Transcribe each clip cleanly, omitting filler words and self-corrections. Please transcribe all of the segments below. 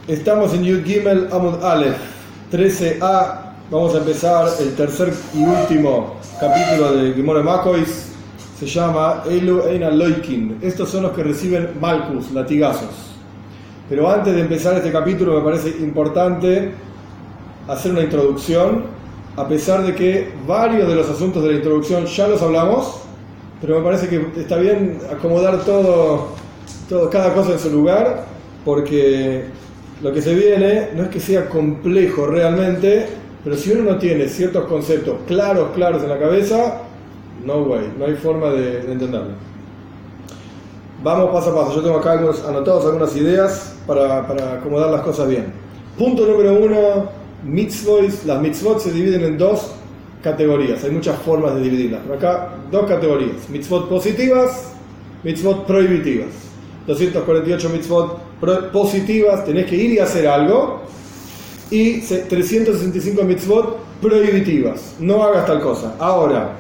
Estamos en Yud Gimel Amud Aleph 13a. Vamos a empezar el tercer y último capítulo de Gemara Makois. Se llama Elu Ein Aloikin. Estos son los que reciben Malkus, latigazos. Pero antes de empezar este capítulo me parece importante hacer una introducción, a pesar de que varios de los asuntos de la introducción ya los hablamos, pero me parece que está bien acomodar cada cosa en su lugar, porque lo que se viene no es que sea complejo realmente, pero si uno no tiene ciertos conceptos claros en la cabeza, no hay forma de entenderlo. Vamos paso a paso. Yo tengo acá anotados algunas ideas para acomodar las cosas bien. Punto número 1, mitzvot. Las mitzvot se dividen en dos categorías. Hay muchas formas de dividirlas, pero acá dos categorías: mitzvot positivas, mitzvot prohibitivas. 248 mitzvot positivas, tenés que ir y hacer algo, y 365 mitzvot prohibitivas, no hagas tal cosa. Ahora,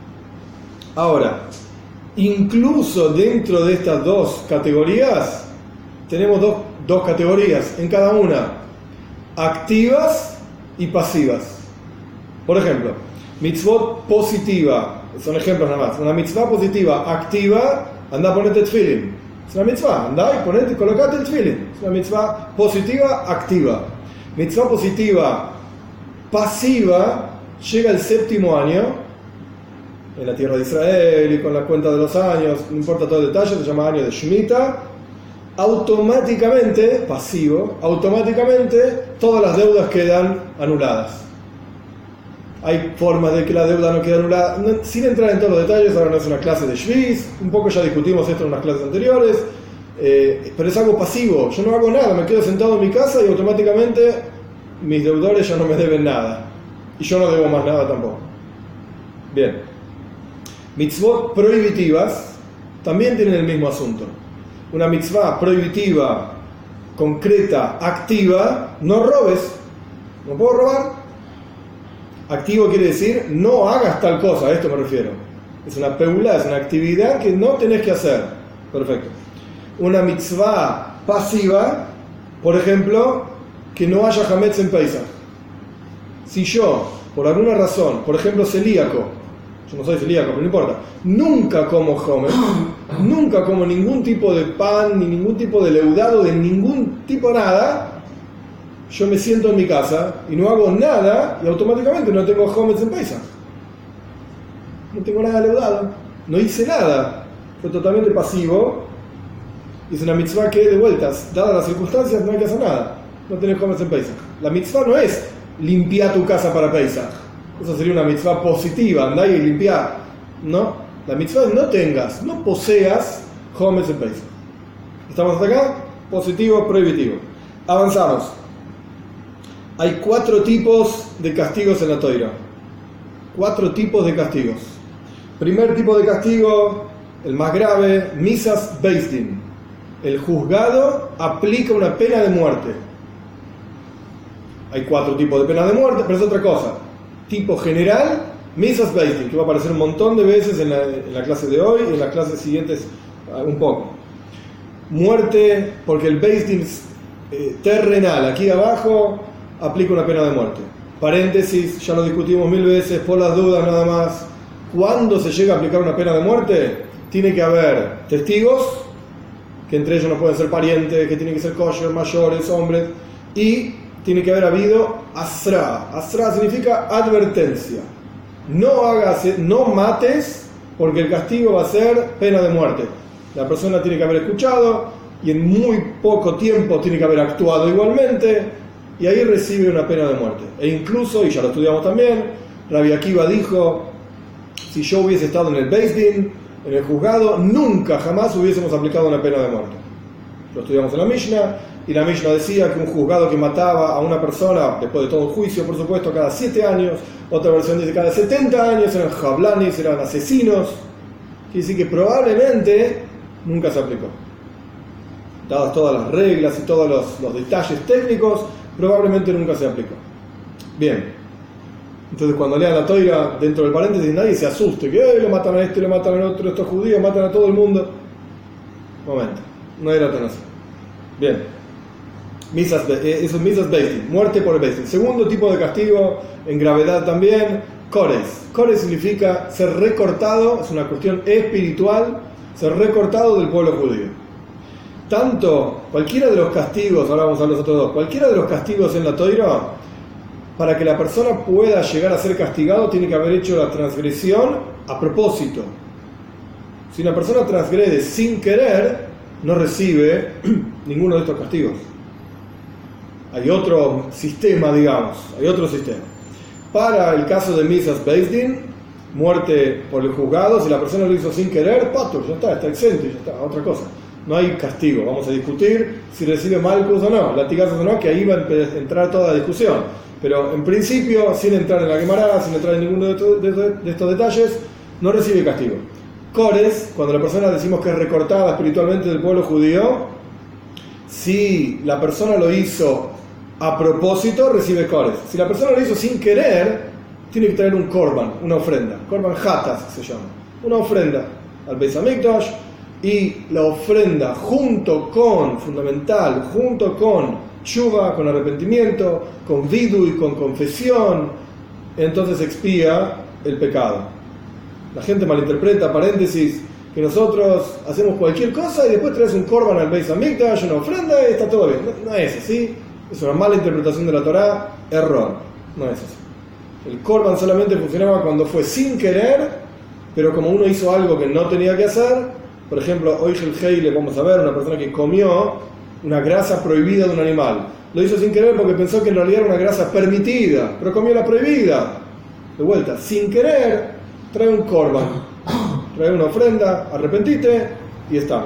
incluso dentro de estas dos categorías tenemos dos categorías en cada una: activas y pasivas. Por ejemplo, mitzvot positiva, son ejemplos nada más. Una mitzvah positiva activa: anda a ponerte tefilin. Es una mitzvah, andá y colocate el tefilin. Es una mitzvah positiva activa. Mitzvah positiva pasiva llega el séptimo año en la tierra de Israel y con la cuenta de los años, no importa todo el detalle, se llama año de Shemitah. Automáticamente, pasivo, todas las deudas quedan anuladas. Hay formas de que la deuda no quede anulada, sin entrar en todos los detalles. Ahora no es una clase de Shviz, un poco ya discutimos esto en unas clases anteriores, pero es algo pasivo. Yo no hago nada, me quedo sentado en mi casa y automáticamente mis deudores ya no me deben nada, y yo no debo más nada tampoco. Bien. Mitzvot prohibitivas también tienen el mismo asunto. Una mitzvah prohibitiva, concreta, activa: no robes. ¿No puedo robar? Activo quiere decir no hagas tal cosa, a esto me refiero. Es una peulá, es una actividad que no tenés que hacer. Perfecto. Una mitzvah pasiva, por ejemplo, que no haya hametz en Pesach. Si yo, por alguna razón, por ejemplo celíaco, yo no soy celíaco, pero no importa, nunca como hametz, nunca como ningún tipo de pan, ni ningún tipo de leudado, de ningún tipo nada, yo me siento en mi casa y no hago nada y automáticamente no tengo hametz en Pesach. No tengo nada leudado, no hice nada, fue totalmente pasivo. Es una mitzvah que, de vueltas, dadas las circunstancias, no hay que hacer nada, no tenés hametz en Pesach. La mitzvah no es limpiar tu casa para Pesach, eso sería una mitzvah positiva, andá y limpiar. No, la mitzvah es no poseas hametz en Pesach. ¿Estamos hasta acá? Positivo, prohibitivo. Avanzamos. Hay 4 tipos de castigos en la Toira. 4 tipos de castigos. Primer tipo de castigo, el más grave: misas beis din. El juzgado aplica una pena de muerte. Hay 4 tipos de pena de muerte, pero es otra cosa. Tipo general, misas beis din, que va a aparecer un montón de veces en la clase de hoy y en las clases siguientes un poco. Muerte, porque el beis din terrenal, aquí abajo, aplica una pena de muerte. Paréntesis, ya lo discutimos 1000 veces, por las dudas nada más. ¿Cuándo se llega a aplicar una pena de muerte? Tiene que haber testigos, que entre ellos no pueden ser parientes, que tienen que ser kosher, mayores, hombres, y tiene que haber habido asra. Asra significa advertencia. No mates, porque el castigo va a ser pena de muerte. La persona tiene que haber escuchado y en muy poco tiempo tiene que haber actuado igualmente, y ahí recibe una pena de muerte. E incluso, y ya lo estudiamos también, Rabbi Akiva dijo: si yo hubiese estado en el Beis Din, en el juzgado, nunca, jamás hubiésemos aplicado una pena de muerte. Lo estudiamos en la Mishnah, y la Mishnah decía que un juzgado que mataba a una persona, después de todo el juicio, por supuesto, cada 7 años, otra versión dice cada 70 años, eran jablanis, eran asesinos. Quiere decir que probablemente nunca se aplicó. Dadas todas las reglas y todos los detalles técnicos, probablemente nunca se aplicó. Bien. Entonces, cuando lean la Toira, dentro del paréntesis, nadie se asuste, que lo matan a este, lo matan al otro, estos judíos matan a todo el mundo. Momento, no era tan así. Bien. Eso es Misas Beis Din, muerte por el Beis Din. Segundo tipo de castigo, en gravedad también, Kores. Kores significa ser recortado, es una cuestión espiritual, ser recortado del pueblo judío. Tanto, cualquiera de los castigos, ahora vamos a ver los otros dos, cualquiera de los castigos en la Torá, para que la persona pueda llegar a ser castigado, tiene que haber hecho la transgresión a propósito. Si una persona transgrede sin querer, no recibe ninguno de estos castigos. Hay otro sistema, digamos, hay otro sistema. Para el caso de Misas Beis Din, muerte por el juzgado, si la persona lo hizo sin querer, pato, ya está exento, ya está, otra cosa. No hay castigo, vamos a discutir si recibe malcus o no, latigazos o no, que ahí va a entrar toda la discusión. Pero en principio, sin entrar en la Gemara, sin entrar en ninguno de estos detalles, no recibe castigo. Kores, cuando la persona decimos que es recortada espiritualmente del pueblo judío, si la persona lo hizo a propósito, recibe Kores. Si la persona lo hizo sin querer, tiene que traer un korban, una ofrenda. Korban hatas se llama. Una ofrenda al Beis Hamikdash, y la ofrenda fundamental, junto con tshuva, con arrepentimiento, con vidu y con confesión, entonces expía el pecado. La gente malinterpreta, paréntesis, que nosotros hacemos cualquier cosa y después traes un korban al Beis Hamikdash, una ofrenda y está todo bien. No es así, es una mala interpretación de la Torá, error, no es así. El korban solamente funcionaba cuando fue sin querer, pero como uno hizo algo que no tenía que hacer. Por ejemplo, hoy el Heile, vamos a ver, una persona que comió una grasa prohibida de un animal. Lo hizo sin querer porque pensó que en realidad era una grasa permitida, pero comió la prohibida. De vuelta, sin querer, trae un korban, trae una ofrenda, arrepentite y estamos.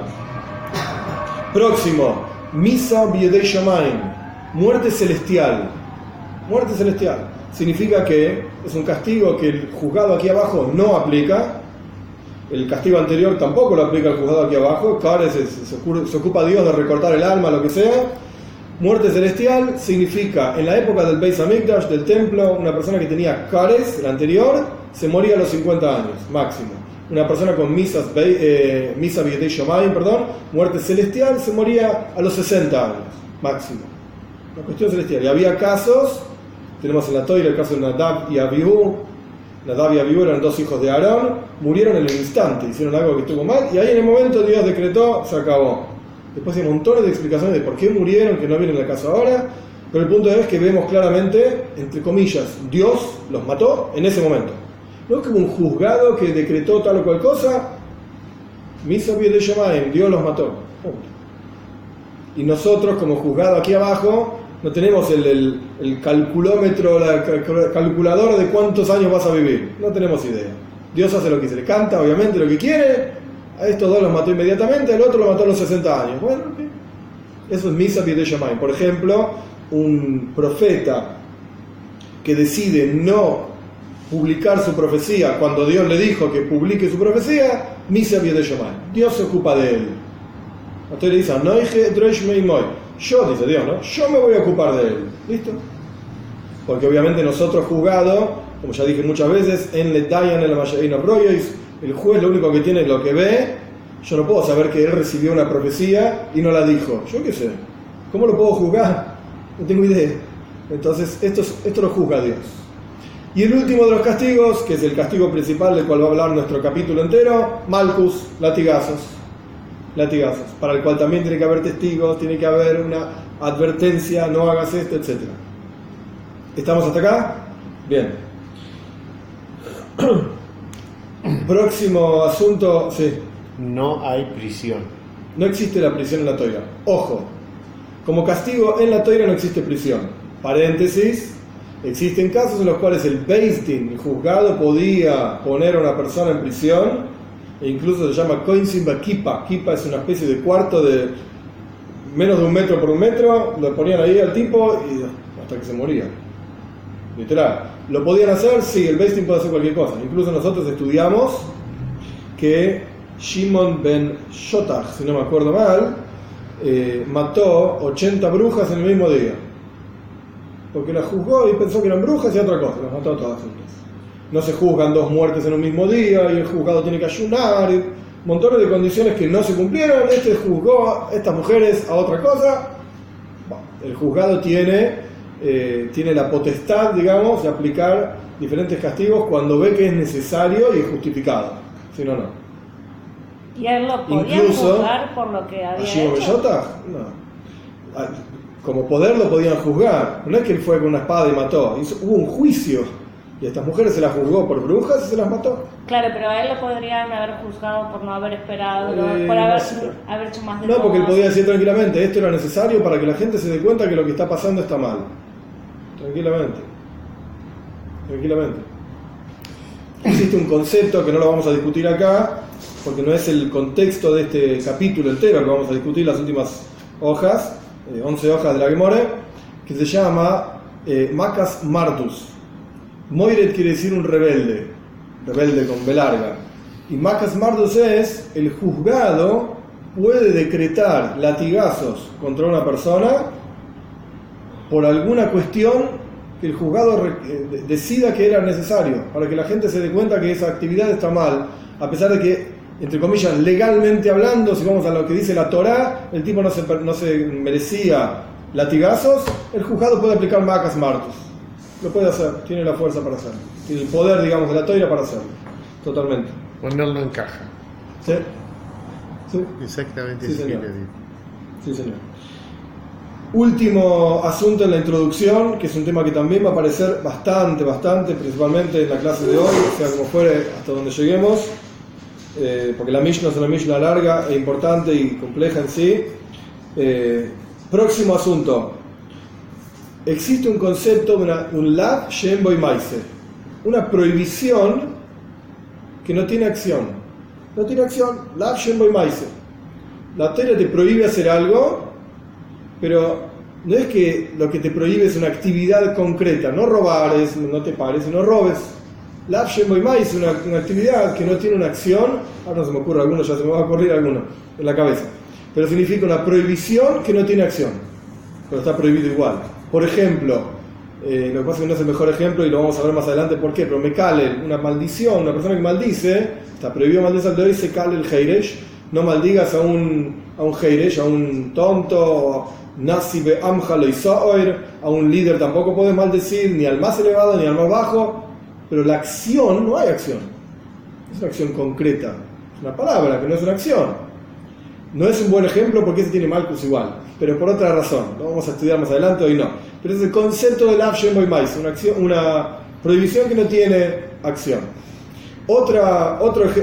Próximo, Misa B'yedei Shamayim, muerte celestial. Muerte celestial significa que es un castigo que el juzgado aquí abajo no aplica. El castigo anterior tampoco lo aplica el juzgado aquí abajo. Ahora se ocupa Dios de recortar el alma, lo que sea. Muerte celestial significa, en la época del Beis Hamikdash, del templo, una persona que tenía Kares, el anterior, se moría a los 50 años, máximo. Una persona con Misa B'yedei Shamayim, muerte celestial, se moría a los 60 años, máximo. Una cuestión celestial. Y había casos, tenemos en la Torá el caso de Nadab y Abihu. Nadab y Abihu eran dos hijos de Aarón, murieron en el instante, hicieron algo que estuvo mal, y ahí en el momento Dios decretó, se acabó. Después hay montones de explicaciones de por qué murieron, que no viene el caso ahora, pero el punto es que vemos claramente, entre comillas, Dios los mató en ese momento. No es como un juzgado que decretó tal o cual cosa, Misa B'yedei Shamayim, Dios los mató. Punto. Y nosotros, como juzgado aquí abajo, no tenemos el calculómetro, la calculadora de cuántos años vas a vivir. No tenemos idea. Dios hace lo que se le canta, obviamente, lo que quiere. A estos dos los mató inmediatamente, al otro lo mató a los 60 años. Bueno, eso es Misa B'yedei Shamayim. Por ejemplo, un profeta que decide no publicar su profecía cuando Dios le dijo que publique su profecía, Misa B'yedei Shamayim. Dios se ocupa de él. Entonces le dice, yo, dice Dios, ¿no? Yo me voy a ocupar de él. ¿Listo? Porque obviamente nosotros juzgado, como ya dije muchas veces, en Letayan, en la Mayaín Abroyois, el juez lo único que tiene es lo que ve. Yo no puedo saber que él recibió una profecía y no la dijo. Yo qué sé. ¿Cómo lo puedo juzgar? No tengo idea. Entonces, esto lo juzga Dios. Y el último de los castigos, que es el castigo principal del cual va a hablar nuestro capítulo entero, Malcus, latigazos. Latigazos, para el cual también tiene que haber testigos, tiene que haber una advertencia, no hagas esto, etc. ¿Estamos hasta acá? Bien. Próximo asunto, sí. No hay prisión. No existe la prisión en la Torá. Ojo, como castigo en la Torá no existe prisión. Paréntesis, existen casos en los cuales el Beis Din, el juzgado, podía poner a una persona en prisión. E incluso se llama Koinsimba Kipa. Kipa es una especie de cuarto de menos de 1 metro por 1 metro. Lo ponían ahí al tipo y hasta que se moría. Literal. ¿Lo podían hacer? Sí, el Beis Din puede hacer cualquier cosa. Incluso nosotros estudiamos que Shimon ben Shotach, si no me acuerdo mal, mató 80 brujas en el mismo día. Porque las juzgó y pensó que eran brujas y otra cosa. Las mató todas juntas. No se juzgan 2 muertes en un mismo día y el juzgado tiene que ayunar, y montones de condiciones que no se cumplieron. Juzgó a estas mujeres a otra cosa el juzgado tiene la potestad, digamos, de aplicar diferentes castigos cuando ve que es necesario y justificado. Si no, no. ¿Y él lo podía juzgar por lo que había hecho? Bellota, no. Como poder lo podían juzgar. No es que él fue con una espada y mató. Hubo un juicio. Y a estas mujeres se las juzgó por brujas y se las mató. Claro, pero a él lo podrían haber juzgado por no haber esperado, por haber hecho más de No, porque él podía decir tranquilamente, esto era necesario para que la gente se dé cuenta que lo que está pasando está mal. Tranquilamente. Existe un concepto que no lo vamos a discutir acá, porque no es el contexto de este capítulo entero que vamos a discutir, las últimas hojas, 11 hojas de la Gemore, que se llama Makas Mardus. Moiret quiere decir un rebelde con B larga. Y Makas Mardus es, el juzgado puede decretar latigazos contra una persona por alguna cuestión que el juzgado decida que era necesario, para que la gente se dé cuenta que esa actividad está mal, a pesar de que, entre comillas, legalmente hablando, si vamos a lo que dice la Torá, el tipo no se merecía latigazos, el juzgado puede aplicar Makas Mardus. Lo puede hacer, tiene la fuerza para hacerlo, tiene el poder, digamos, de la Torá para hacerlo, totalmente. Ponerlo en caja. ¿Sí? ¿Sí? Exactamente, sí, eso señor. quiere decir. Sí, señor. Último asunto en la introducción, que es un tema que también va a aparecer bastante, principalmente en la clase de hoy, o sea, como fuere hasta donde lleguemos, porque la Mishnah es una Mishnah larga e importante y compleja en sí. Próximo asunto. Existe un concepto, un lav shem boy maise, una prohibición que no tiene acción. No tiene acción, lav shem boy maise. La Torá te prohíbe hacer algo, pero no es que lo que te prohíbe es una actividad concreta, no robar, no te pares, sino robes. Lav shem boy maise, una actividad que no tiene una acción, ahora no se me ocurre alguno, ya se me va a ocurrir alguno en la cabeza, pero significa una prohibición que no tiene acción, pero está prohibido igual. Por ejemplo, lo que pasa es que no es el mejor ejemplo y lo vamos a ver más adelante por qué, pero Mekalel, una maldición, una persona que maldice, está prohibido maldecir al de hoy, se cale el heiresh, no maldigas a un heiresh, a un tonto, nasibe amja lo isaoir, a un líder tampoco puedes maldecir, ni al más elevado ni al más bajo, pero la acción, no hay acción, es una acción concreta, es una palabra que no es una acción. No es un buen ejemplo porque ese tiene Malkus igual, pero por otra razón. Lo vamos a estudiar más adelante, hoy no. Pero es el concepto del Lav Shem Boy Mais, una prohibición que no tiene acción. Otra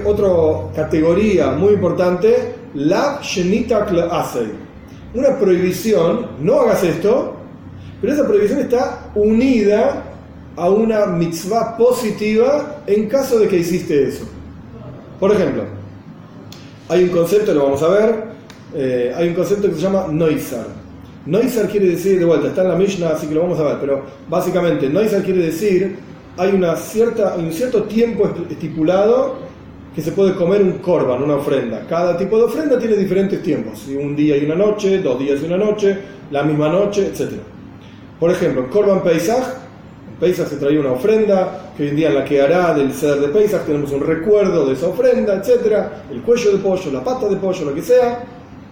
categoría muy importante, Lav Shenita Asei. Una prohibición, no hagas esto, pero esa prohibición está unida a una mitzvah positiva en caso de que hiciste eso. Por ejemplo, hay un concepto, lo vamos a ver, hay un concepto que se llama Noizar. Noizar quiere decir, de vuelta, está en la Mishnah, así que lo vamos a ver, pero básicamente Noizar quiere decir, hay un cierto tiempo estipulado que se puede comer un korban, una ofrenda. Cada tipo de ofrenda tiene diferentes tiempos, un día y una noche, 2 días y una noche, la misma noche, etc. Por ejemplo, Korban Pesach, en Pesach se traía una ofrenda, que hoy en día en la que hará del Seder de Pesach tenemos un recuerdo de esa ofrenda, etc. El cuello de pollo, la pata de pollo, lo que sea.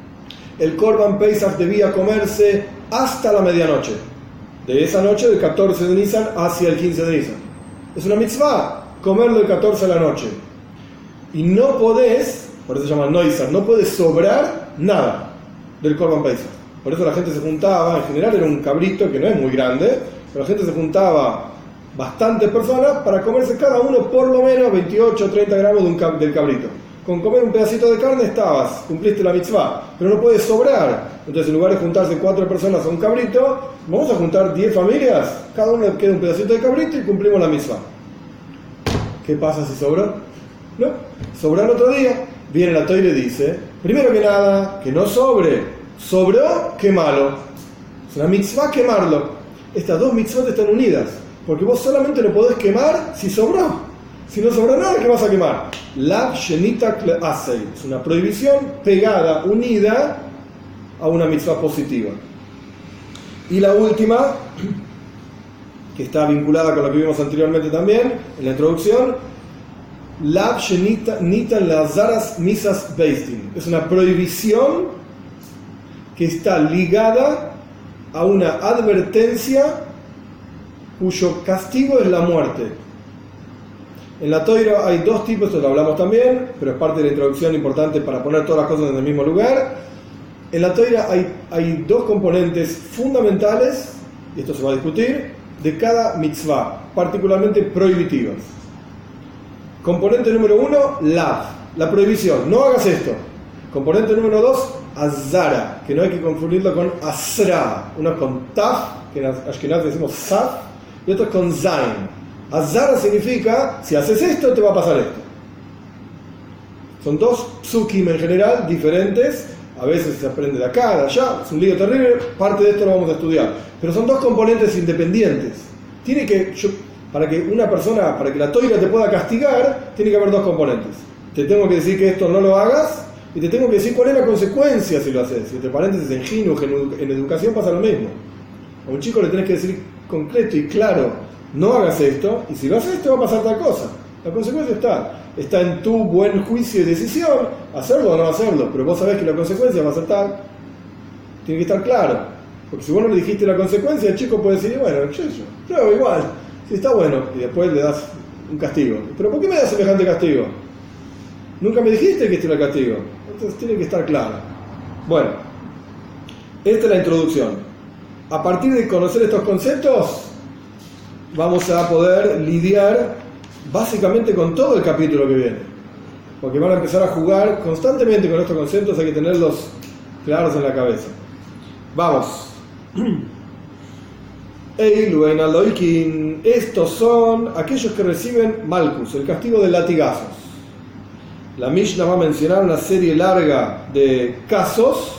El Korban Pesach debía comerse hasta la medianoche, de esa noche del 14 de Nisan hacia el 15 de Nisan. Es una mitzvah comerlo del 14 a la noche. Y no podés, por eso se llama Noizar, no podés sobrar nada del Korban Pesach. Por eso la gente se juntaba, en general era un cabrito que no es muy grande, pero la gente se juntaba bastantes personas para comerse cada uno por lo menos 28 o 30 gramos del cabrito. Con comer un pedacito de carne cumpliste la mitzvah, pero no puedes sobrar. Entonces, en lugar de juntarse 4 personas a un cabrito, vamos a juntar 10 familias, cada uno queda un pedacito de cabrito y cumplimos la mitzvah. ¿Qué pasa si sobró? No, sobró el otro día. Viene la Torá y le dice, primero que nada, que no sobre. Sobró, quémalo. Es una mitzvah quemarlo. Estas dos mitzvot están unidas, porque vos solamente lo podés quemar si sobró. Si no sobró nada, ¿qué vas a quemar? Lav Shenita Asei. Es una prohibición pegada, unida a una mitzvah positiva. Y la última, que está vinculada con lo que vimos anteriormente también, en la introducción, Lav Shenita Nitan Lazaras Misas Beistin. Es una prohibición que está ligada a una advertencia cuyo castigo es la muerte. En la Toira hay dos tipos, esto lo hablamos también, pero es parte de la introducción importante para poner todas las cosas en el mismo lugar. En la Toira hay dos componentes fundamentales, y esto se va a discutir, de cada mitzvah, particularmente prohibitivas. Componente número 1, lav, la prohibición, no hagas esto. Componente número 2, azara, que no hay que confundirlo con asra, uno es con taf, que en Ashkenaz decimos saf, y otro es con zain. Azara significa, si haces esto, te va a pasar esto. Son dos psukim en general, diferentes, a veces se aprende de acá, de allá, es un lío terrible, parte de esto lo vamos a estudiar. Pero son dos componentes independientes. Para que una persona, para que la toira te pueda castigar, tiene que haber dos componentes. Te tengo que decir que esto no lo hagas, y te tengo que decir cuál es la consecuencia si lo haces. Y entre paréntesis, en Jinuj, en educación pasa lo mismo. A un chico le tenés que decir concreto y claro, no hagas esto, y si lo haces te va a pasar tal cosa. La consecuencia está en tu buen juicio y decisión, hacerlo o no hacerlo, pero vos sabés que la consecuencia va a ser tal. Tiene que estar claro, porque si vos no le dijiste la consecuencia, el chico puede decir, bueno, yo igual, si está bueno, y después le das un castigo. ¿Pero por qué me das semejante castigo? Nunca me dijiste que este era el castigo. Entonces tiene que estar claro. Bueno, esta es la introducción. A partir de conocer estos conceptos, vamos a poder lidiar básicamente con todo el capítulo que viene, porque van a empezar a jugar constantemente con estos conceptos, hay que tenerlos claros en la cabeza. Vamos. Eilu en Aloikin, estos son aquellos que reciben Malkus, el castigo de latigazos. La Mishnah va a mencionar una serie larga de casos,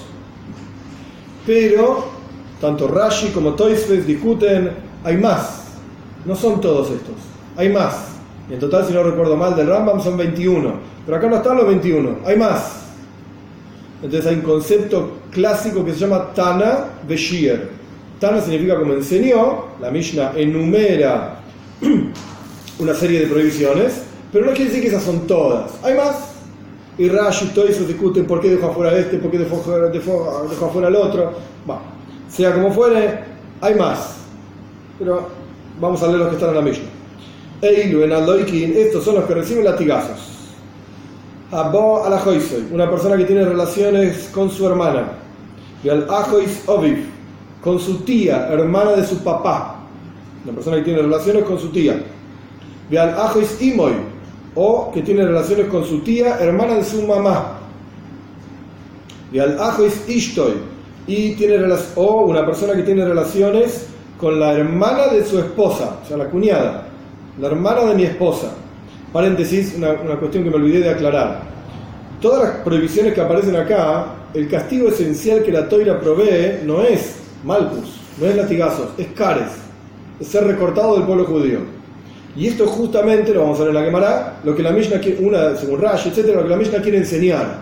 pero tanto Rashi como Tosfos discuten, hay más, no son todos estos, hay más. En total, si no recuerdo mal, del Rambam son 21, pero acá no están los 21, hay más. Entonces hay un concepto clásico que se llama Tana Beshir. Tana significa como enseñó, la Mishnah enumera una serie de prohibiciones, pero no quiere decir que esas son todas, hay más. Y Rashi y Tosfos discuten por qué dejó afuera este, por qué dejó afuera el otro. Sea como fuere, hay más, pero vamos a leer los que están en la Mishnah. Eilu en Aloikin, estos son los que reciben latigazos. Abo al Ajoisoy, una persona que tiene relaciones con su hermana. Y al Ajois Oviv, con su tía, hermana de su papá. Una persona que tiene relaciones con su tía. Y al Ajois Imoy, o que tiene relaciones con su tía, hermana de su mamá. Y al Ajois Ishtoy, y o una persona que tiene relaciones con la hermana de su esposa, o sea, la cuñada, la hermana de mi esposa. Paréntesis, una cuestión que me olvidé de aclarar. Todas las prohibiciones que aparecen acá, el castigo esencial que la Toira provee no es Malkus, no es latigazos, es Kares, es ser recortado del pueblo judío. Y esto justamente, lo vamos a ver en la Gemara, lo que la Mishnah quiere, según Rashi, etcétera, lo que la Mishnah quiere enseñar.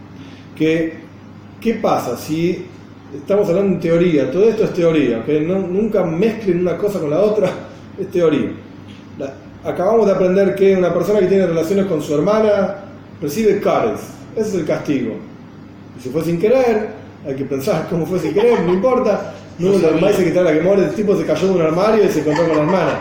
¿Qué pasa si estamos hablando en teoría? Todo esto es teoría, ¿okay? Nunca mezclen una cosa con la otra, es teoría. Acabamos de aprender que una persona que tiene relaciones con su hermana recibe Kares, ese es el castigo. Y si fue sin querer, hay que pensar cómo fue sin querer, no importa. No dice que está la que muere, el tipo se cayó de un armario y se encontró con la hermana.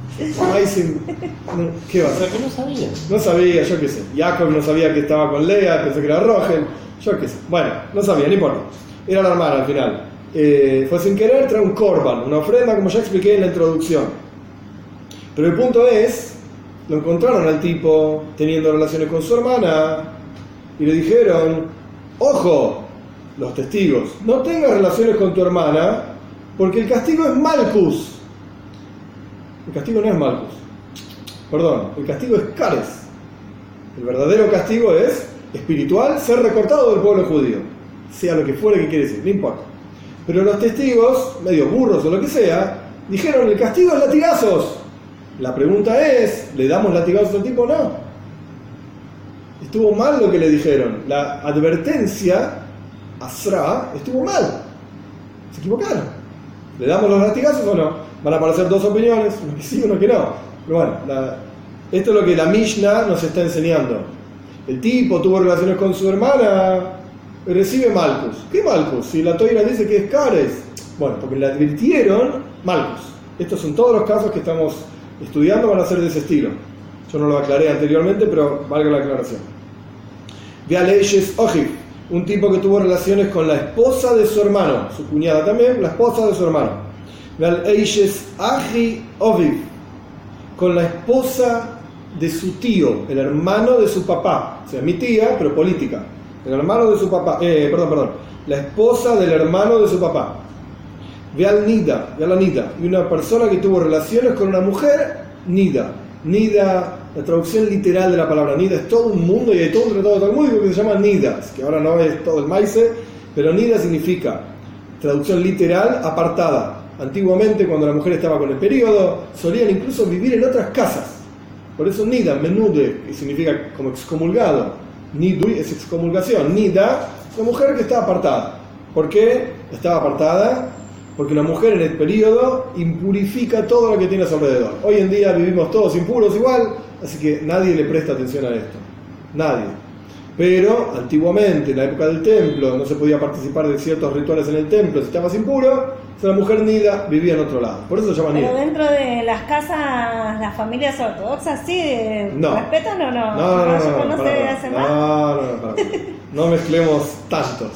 ¿Qué va a hacer? Que no sabía. No sabía, yo qué sé. Jacob no sabía que estaba con Lea, pensó que era Rogel, yo qué sé. Bueno, no sabía, no importa. Era la hermana al final. Fue sin querer, trae un korban, una ofrenda, como ya expliqué en la introducción. Pero el punto es, lo encontraron al tipo teniendo relaciones con su hermana y le dijeron, ojo, los testigos, no tengas relaciones con tu hermana porque el castigo es Malkus. El castigo no es Malkus, perdón, el castigo es Kares. El verdadero castigo es espiritual, ser recortado del pueblo judío, sea lo que fuera que quiere decir, no importa. Pero los testigos, medio burros o lo que sea, dijeron, el castigo es latigazos. La pregunta es, ¿le damos latigazos al tipo o no? Estuvo mal lo que le dijeron. La advertencia, Asra, estuvo mal. Se equivocaron. ¿Le damos los latigazos o no? Van a aparecer dos opiniones, uno que sí, uno que no. Pero bueno, esto es lo que la Mishnah nos está enseñando. El tipo tuvo relaciones con su hermana, recibe Malkus. ¿Qué Malkus? Si la Toira dice que es Kares. Bueno, porque le advirtieron Malkus. Estos son todos los casos que estamos estudiando, van a ser de ese estilo. Yo no lo aclaré anteriormente, pero valga la aclaración. Ve a Leishes Ojiv, un tipo que tuvo relaciones con la esposa de su hermano, su cuñada también, la esposa de su hermano. Ve al Leishes Aji Oviv, con la esposa de su tío, el hermano de su papá, o sea, mi tía, pero política, el hermano de su papá, la esposa del hermano de su papá. Ve al Nida, ve a la Nida, y una persona que tuvo relaciones con una mujer, Nida. Nida, la traducción literal de la palabra Nida es todo un mundo, y hay todo un tratado talmúdico que se llama Nidas, que ahora no es todo el maíz, pero Nida significa, traducción literal, apartada. Antiguamente, cuando la mujer estaba con el periodo, solían incluso vivir en otras casas. Por eso Nida, menude, que significa como excomulgado. Nidui es excomulgación. Nida, la mujer que está apartada. ¿Por qué estaba apartada? Porque una mujer en el periodo impurifica todo lo que tiene a su alrededor. Hoy en día vivimos todos impuros igual, así que nadie le presta atención a esto. Nadie. Pero antiguamente, en la época del templo, no se podía participar de ciertos rituales en el templo si estabas impuro. La mujer Nida vivía en otro lado. Por eso se llama Nida. Pero dentro de las casas, las familias ortodoxas, ¿sí no. ¿Respetan o no? No se hace más. No mezclemos tantos.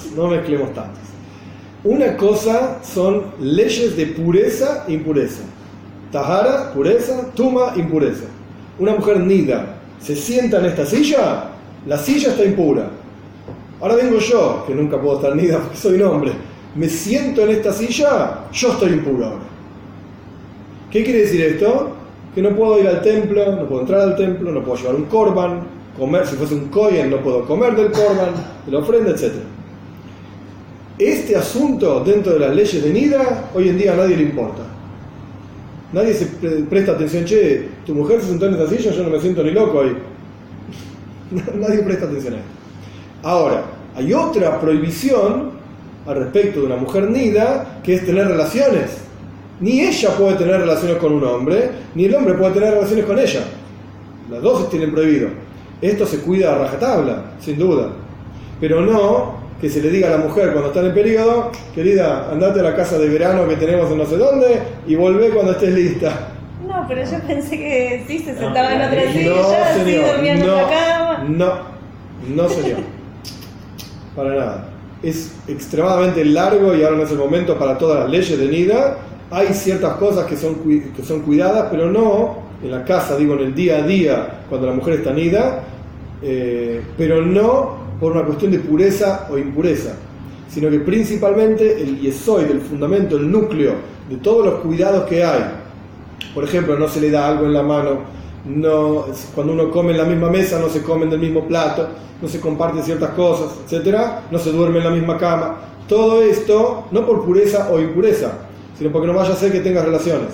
Una cosa son leyes de pureza e impureza. Tahara, pureza, Tuma, impureza. Una mujer Nida se sienta en esta silla, la silla está impura. Ahora vengo yo, que nunca puedo estar Nida porque soy un hombre. Me siento en esta silla, yo estoy impuro ahora. ¿Qué quiere decir esto? Que no puedo ir al templo, no puedo entrar al templo, no puedo llevar un korban, comer, si fuese un kohen no puedo comer del korban, de la ofrenda, etc. Este asunto dentro de las leyes de Nida, hoy en día a nadie le importa. Nadie se presta atención, che, tu mujer se sentó en esta silla, yo no me siento ni loco ahí. Nadie presta atención a esto. Ahora, hay otra prohibición al respecto de una mujer Nida, que es tener relaciones. Ni ella puede tener relaciones con un hombre, ni el hombre puede tener relaciones con ella. Las dos tienen prohibido. Esto se cuida a rajatabla, sin duda. Pero no que se le diga a la mujer cuando está en el periodo, querida, andate a la casa de verano que tenemos en no sé dónde y volvé cuando estés lista. No, pero yo pensé que sí, se sentaba en otra silla, así dormía en la cama. No señor. Para nada. Es extremadamente largo y ahora no es el momento para todas las leyes de Nida. Hay ciertas cosas que son cuidadas, pero no en la casa, digo, en el día a día, cuando la mujer está Nida, pero no por una cuestión de pureza o impureza, sino que principalmente el yesoid, el fundamento, el núcleo de todos los cuidados que hay. Por ejemplo, no se le da algo en la mano, no, cuando uno come en la misma mesa no se comen del mismo plato, no se comparten ciertas cosas, etcétera, no se duerme en la misma cama. Todo esto no por pureza o impureza, sino porque no vaya a ser que tengas relaciones.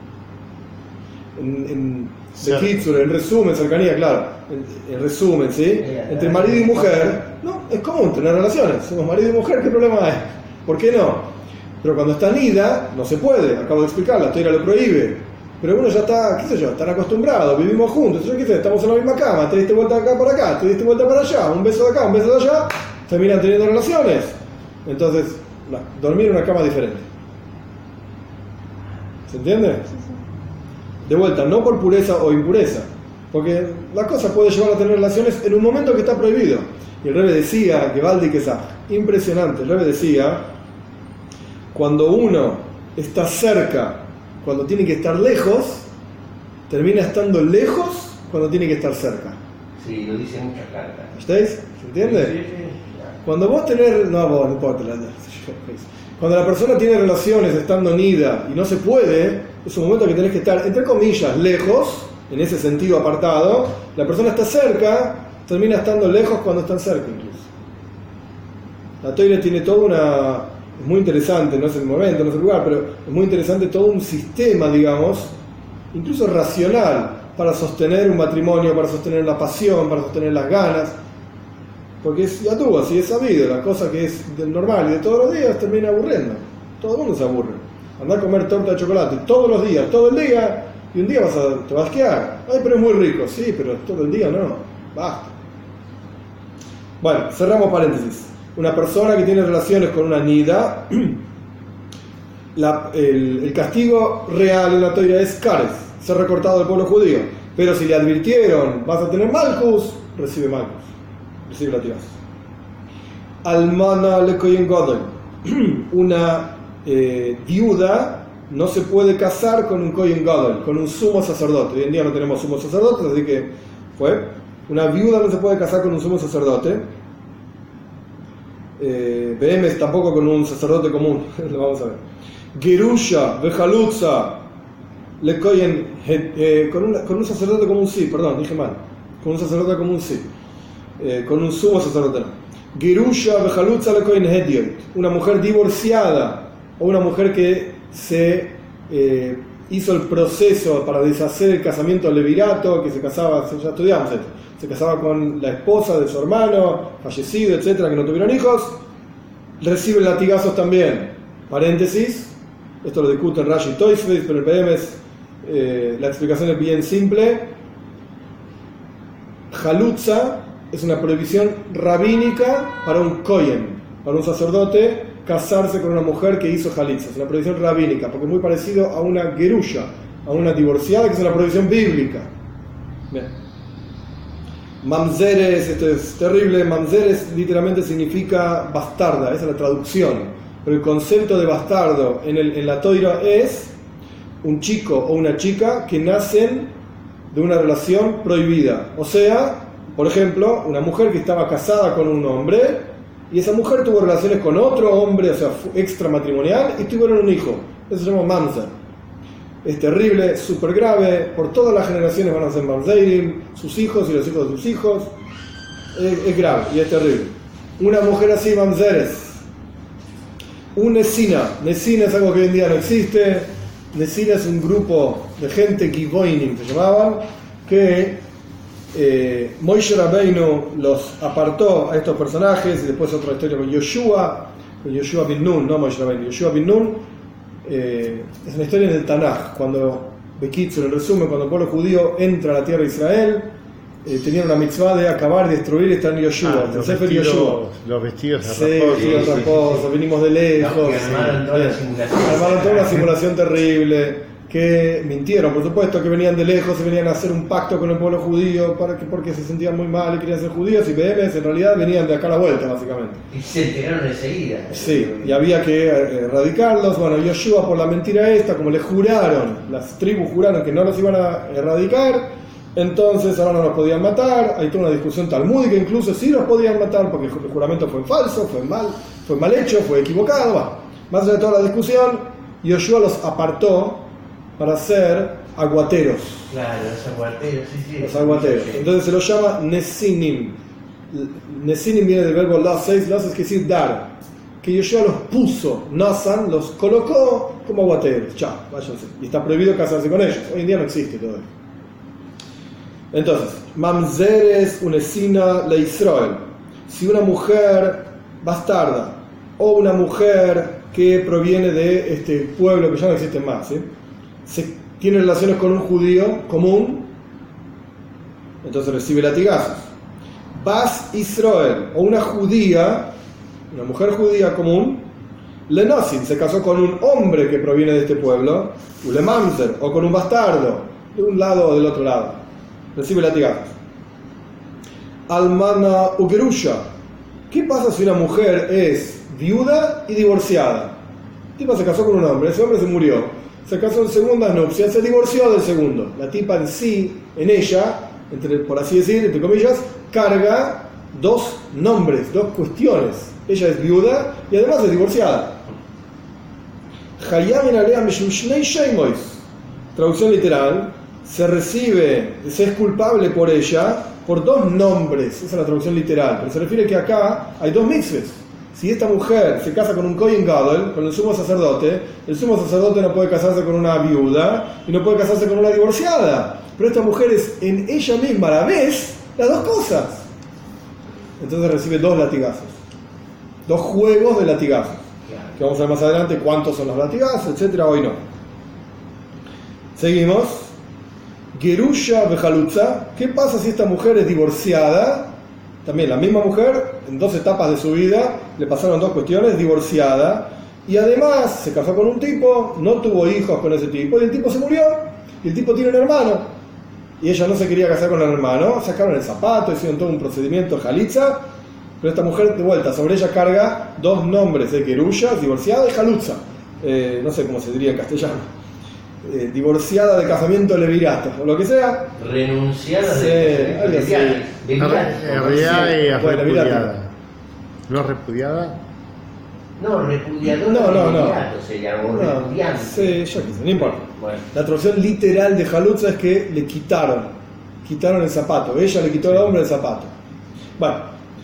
En resumen, cercanía, claro, en resumen, ¿sí? Entre marido y mujer, no, es común tener relaciones, somos marido y mujer, ¿qué problema hay? ¿Por qué no? Pero cuando está Nida, no se puede, acabo de explicar, la Torah lo prohíbe. Pero uno ya está, qué sé yo, están acostumbrados, vivimos juntos, yo qué sé, estamos en la misma cama, te diste vuelta acá por acá, te diste vuelta para allá, un beso de acá, un beso de allá, terminan teniendo relaciones. Entonces, dormir en una cama diferente. ¿Se entiende? Sí, sí. De vuelta, no por pureza o impureza, porque la cosa puede llevar a tener relaciones en un momento que está prohibido. Y el Rebbe decía, que Baldi que es impresionante, el Rebbe decía, cuando uno está cerca, cuando tiene que estar lejos, termina estando lejos cuando tiene que estar cerca. Sí, lo dice muchas cartas. ¿Estáis? ¿Se entiende? Sí. Cuando vos tenés... No importa. Cuando la persona tiene relaciones estando Nida y no se puede, es un momento que tenés que estar, entre comillas, lejos, en ese sentido apartado. La persona está cerca, termina estando lejos cuando están cerca incluso. La Torah tiene toda una... Es muy interesante, no es el momento, no es el lugar, pero es muy interesante todo un sistema, digamos, incluso racional, para sostener un matrimonio, para sostener la pasión, para sostener las ganas. Porque es ya tú, así es sabido, la cosa que es normal y de todos los días termina aburriendo. Todo el mundo se aburre. Andar a comer torta de chocolate todos los días, todo el día, y un día te vas a asquear. Ay, pero es muy rico, sí, pero todo el día no, basta. Bueno, cerramos paréntesis. Una persona que tiene relaciones con una Nida, el castigo real en la Torá es Kares, ser recortado del pueblo judío. Pero si le advirtieron, vas a tener Malkus, recibe Malkus, recibe latigazos. Almana le Kohen Gadol, una viuda no se puede casar con un Kohen Gadol, con un sumo sacerdote. Hoy en día no tenemos sumos sacerdotes, así que una viuda no se puede casar con un sumo sacerdote. BM tampoco con un sacerdote común, lo vamos a ver. Gerusha, Bejalutza, le Kohen, con un sacerdote común sí, perdón, dije mal. Con un sacerdote común sí. Con un sumo sacerdote no. Gerusha, Bejalutza, le Kohen Hediot, una mujer divorciada o una mujer que se hizo el proceso para deshacer el casamiento levirato, que se casaba, ya estudiamos esto, se casaba con la esposa de su hermano, fallecido, etcétera, que no tuvieron hijos, reciben latigazos también. Paréntesis, esto lo discuten Rashi y Toysfeld, pero el PM la explicación es bien simple. Jalutza es una prohibición rabínica para un kohen, para un sacerdote, casarse con una mujer que hizo jalitza. Es una prohibición rabínica, porque es muy parecido a una gerusha, a una divorciada, que es una prohibición bíblica. Bien. Mamzeres, esto es terrible. Mamzeres literalmente significa bastarda, esa es la traducción. Pero el concepto de bastardo en la Torá es un chico o una chica que nacen de una relación prohibida. O sea, por ejemplo, una mujer que estaba casada con un hombre y esa mujer tuvo relaciones con otro hombre, o sea, extramatrimonial, y tuvieron un hijo. Eso se llama mamzer. Es terrible, súper grave, por todas las generaciones van a ser mamzerim, sus hijos y los hijos de sus hijos. Es grave y es terrible. Una mujer así, mamzeres. Un Nesina. Nesina es algo que hoy en día no existe. Nesina es un grupo de gente, Givoinim se llamaban, que Moshe Rabbeinu los apartó a estos personajes, y después otra historia con Yoshua bin Nun, no Moshe Rabbeinu, Yoshua bin Nun. Es una historia en el Tanaj, cuando Bekitzur, en resumen, cuando el pueblo judío entra a la tierra de Israel, tenían una mitzvah de acabar y destruir, está en Yoshua, los vestidos rasposos, venimos de lejos, armaron toda una simulación terrible, que mintieron, por supuesto, que venían de lejos y venían a hacer un pacto con el pueblo judío porque se sentían muy mal y querían ser judíos, y BMs en realidad venían de acá a la vuelta, básicamente. Y se enteraron enseguida. Sí, y había que erradicarlos. Bueno, Yoshua, por la mentira esta, como le juraron, las tribus juraron que no los iban a erradicar, entonces ahora no los podían matar. Hay toda una discusión talmúdica, incluso si los podían matar porque el juramento fue falso, fue mal hecho, fue equivocado. Bueno, más allá de toda la discusión, Yoshua los apartó para ser aguateros. Claro, los aguateros, sí. Los aguateros. Entonces se los llama Nesinim. Nesinim viene del verbo lases, es que decir dar. Que Yoshua los puso, Nasan los colocó como aguateros. Chao, váyanse. Y está prohibido casarse con ellos. Hoy en día no existe todo eso. Entonces, Mamzeres unesina le Israel. Si una mujer bastarda o una mujer que proviene de este pueblo que ya no existe más, ¿sí? Se tiene relaciones con un judío común, entonces recibe latigazos. Bas Israel, o una judía, una mujer judía común, Lenosin, se casó con un hombre que proviene de este pueblo, Ulemamzer, o con un bastardo, de un lado o del otro lado, recibe latigazos. Almana Ugerusha, ¿qué pasa si una mujer es viuda y divorciada? La tipa se casó con un hombre, ese hombre se murió. Se casó en segundas nupcias, se divorció del segundo. La tipa en sí, en ella, por así decir, entre comillas, carga dos nombres, dos cuestiones. Ella es viuda y además es divorciada. Traducción literal, se es culpable por ella por dos nombres. Esa es la traducción literal, pero se refiere que acá hay dos mitzvahs. Si esta mujer se casa con un Kohen Gadol, con el sumo sacerdote no puede casarse con una viuda y no puede casarse con una divorciada. Pero esta mujer es en ella misma a la vez las dos cosas. Entonces recibe dos latigazos. Dos juegos de latigazos. Que vamos a ver más adelante cuántos son los latigazos, etcétera. Hoy no. Seguimos. Gerusha Bejalutza. ¿Qué pasa si esta mujer es divorciada? También la misma mujer, en dos etapas de su vida, le pasaron dos cuestiones, divorciada, Y además se casó con un tipo, no tuvo hijos con ese tipo, y el tipo se murió, y el tipo tiene un hermano. Y ella no se quería casar con el hermano, sacaron el zapato, hicieron todo un procedimiento jalitza, pero esta mujer, de vuelta, sobre ella carga dos nombres de Gerusha, divorciada, y jalutza. No sé cómo se diría en castellano. Divorciada de casamiento levirato, o lo que sea. Renunciada Sí, algo así. Repudiada y Bueno, repudiada. ¿No repudiada? No, repudiadora No. de virato se llamó, repudiante. Sí, yo qué sé, no importa. Bueno. La traducción literal de jalutza es que le quitaron el zapato. Ella le quitó al hombre el zapato. Bueno,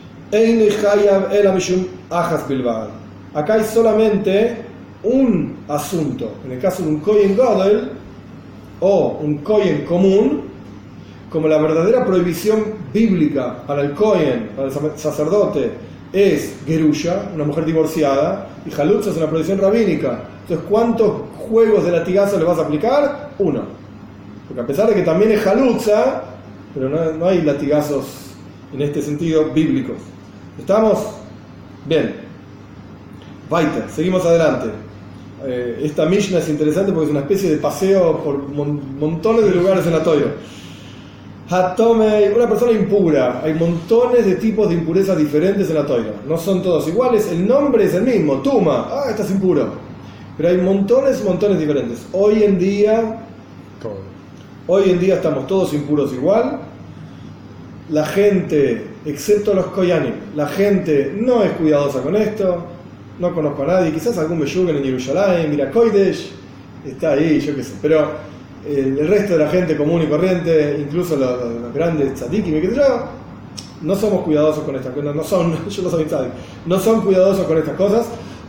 acá hay solamente un asunto. En el caso de un Kohen Gadol o un Kohen común, como la verdadera prohibición bíblica para el Kohen, para el sacerdote, es Gerusha, una mujer divorciada, y Jalutza es una prohibición rabínica. Entonces, ¿cuántos juegos de latigazo le vas a aplicar? Uno. Porque a pesar de que también es Jalutza, pero no hay latigazos en este sentido bíblicos. ¿Estamos? Bien. Weiter, seguimos adelante. Esta Mishnah es interesante porque es una especie de paseo por montones de lugares en la Torá. Hatomei, una persona impura. Hay montones de tipos de impurezas diferentes en la Torá. No son todos iguales. El nombre es el mismo, Tuma. Estás impuro. Pero hay montones diferentes. Hoy en día estamos todos impuros igual. La gente, excepto los koyanim, la gente no es cuidadosa con esto. No conozco a nadie. Quizás algún meyugen en Jerusalén, mira Koidesh, está ahí, yo qué sé. Pero el resto de la gente común y corriente, incluso los grandes tzadikim, qué sé yo, no somos cuidadosos con estas cosas. Yo no soy tzadik, no son cuidadosos con estas cosas.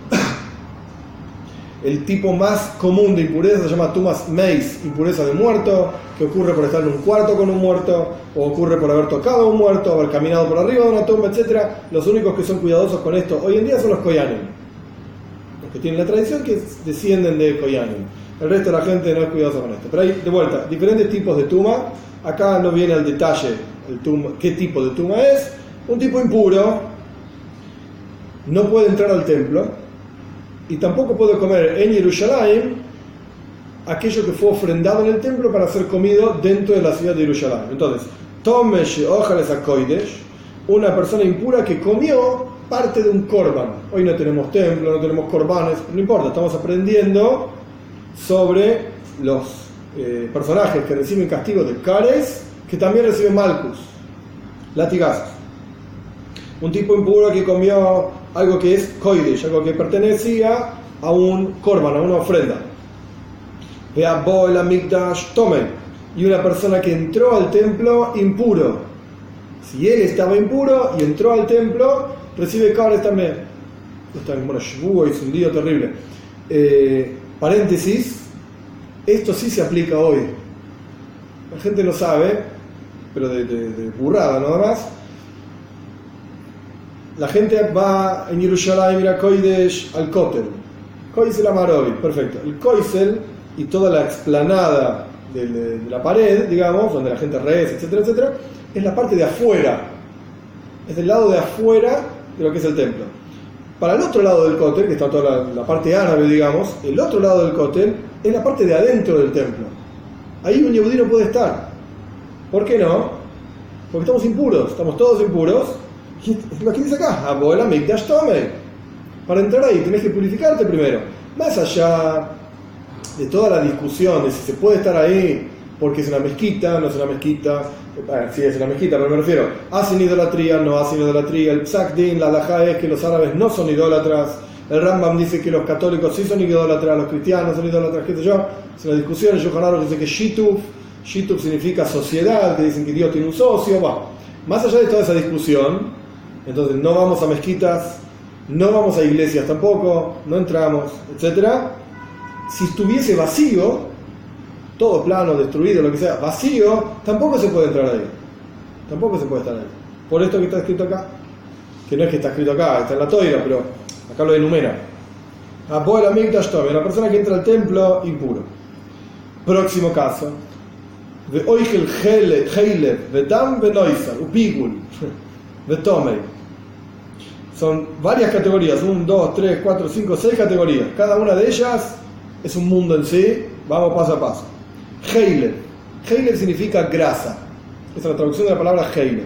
El tipo más común de impureza se llama tumas meis, impureza de muerto, que ocurre por estar en un cuarto con un muerto, o ocurre por haber tocado a un muerto, haber caminado por arriba de una tumba, etc. Los únicos que son cuidadosos con esto hoy en día son los koyanim, los que tienen la tradición que descienden de koyanim. El resto de la gente no es cuidadosa con esto. Pero hay, de vuelta, diferentes tipos de tuma. Acá no viene al detalle qué tipo de tuma es. Un tipo impuro no puede entrar al templo y tampoco puede comer en Jerusalén aquello que fue ofrendado en el templo para ser comido dentro de la ciudad de Jerusalén. Entonces, Tomesh Ojales Akoidesh, una persona impura que comió parte de un korban. Hoy no tenemos templo, no tenemos korbanes, no importa, estamos aprendiendo sobre los personajes que reciben castigo de Kares, que también reciben Malkus, latigazos. Un tipo impuro que comió algo que es Koidesh, algo que pertenecía a un korban, a una ofrenda. Ve'abo el Amikdash Tomei, y una persona que entró al templo impuro. Si él estaba impuro y entró al templo, recibe Kares también. Bueno, Shvuah es un día terrible. Paréntesis, esto sí se aplica hoy. La gente no sabe, pero de burrada nada más. La gente va en Jerusalén, mira Koidesh al Kotel. Koisel Amarovi, perfecto. El Koisel y toda la explanada de la pared, digamos, donde la gente reza, etcétera, etcétera, es la parte de afuera. Es del lado de afuera de lo que es el templo. Para el otro lado del Kotel, que está toda la parte árabe, digamos, el otro lado del Kotel es la parte de adentro del templo. Ahí un yehudí no puede estar. ¿Por qué no? Porque estamos impuros, estamos todos impuros. Lo que dice acá, Abuela Mikdash Tomei. Para entrar ahí tenés que purificarte primero. Más allá de toda la discusión de si se puede estar ahí porque es una mezquita, no es una mezquita. Sí es una mezquita, pero me refiero, hacen idolatría, no hacen idolatría. El Psak Din, la halajá es que los árabes no son idólatras. El Rambam dice que los católicos sí son idólatras, los cristianos son idólatras, qué sé yo. Es una discusión. El Shulchan Aruch dice que Shituf significa sociedad, que dicen que Dios tiene un socio. Más allá de toda esa discusión, entonces no vamos a mezquitas, no vamos a iglesias tampoco, no entramos, etc. Si estuviese vacío, todo plano, destruido, lo que sea, vacío, tampoco se puede entrar ahí. Tampoco se puede estar ahí. Por esto que está escrito acá, que no es que está escrito acá, está en la Toira, pero acá lo enumera. Apoel Amikdash Tomei, una persona que entra al templo impuro. Próximo caso. Ve'oichel Heilev, Ve'dam Ve'noisar, Upigul, Ve'tomei. Son varias categorías, 1, 2, 3, 4, 5, 6 categorías. Cada una de ellas es un mundo en sí. Vamos paso a paso. Heiler. Heiler significa grasa. Esa es la traducción de la palabra Heiler.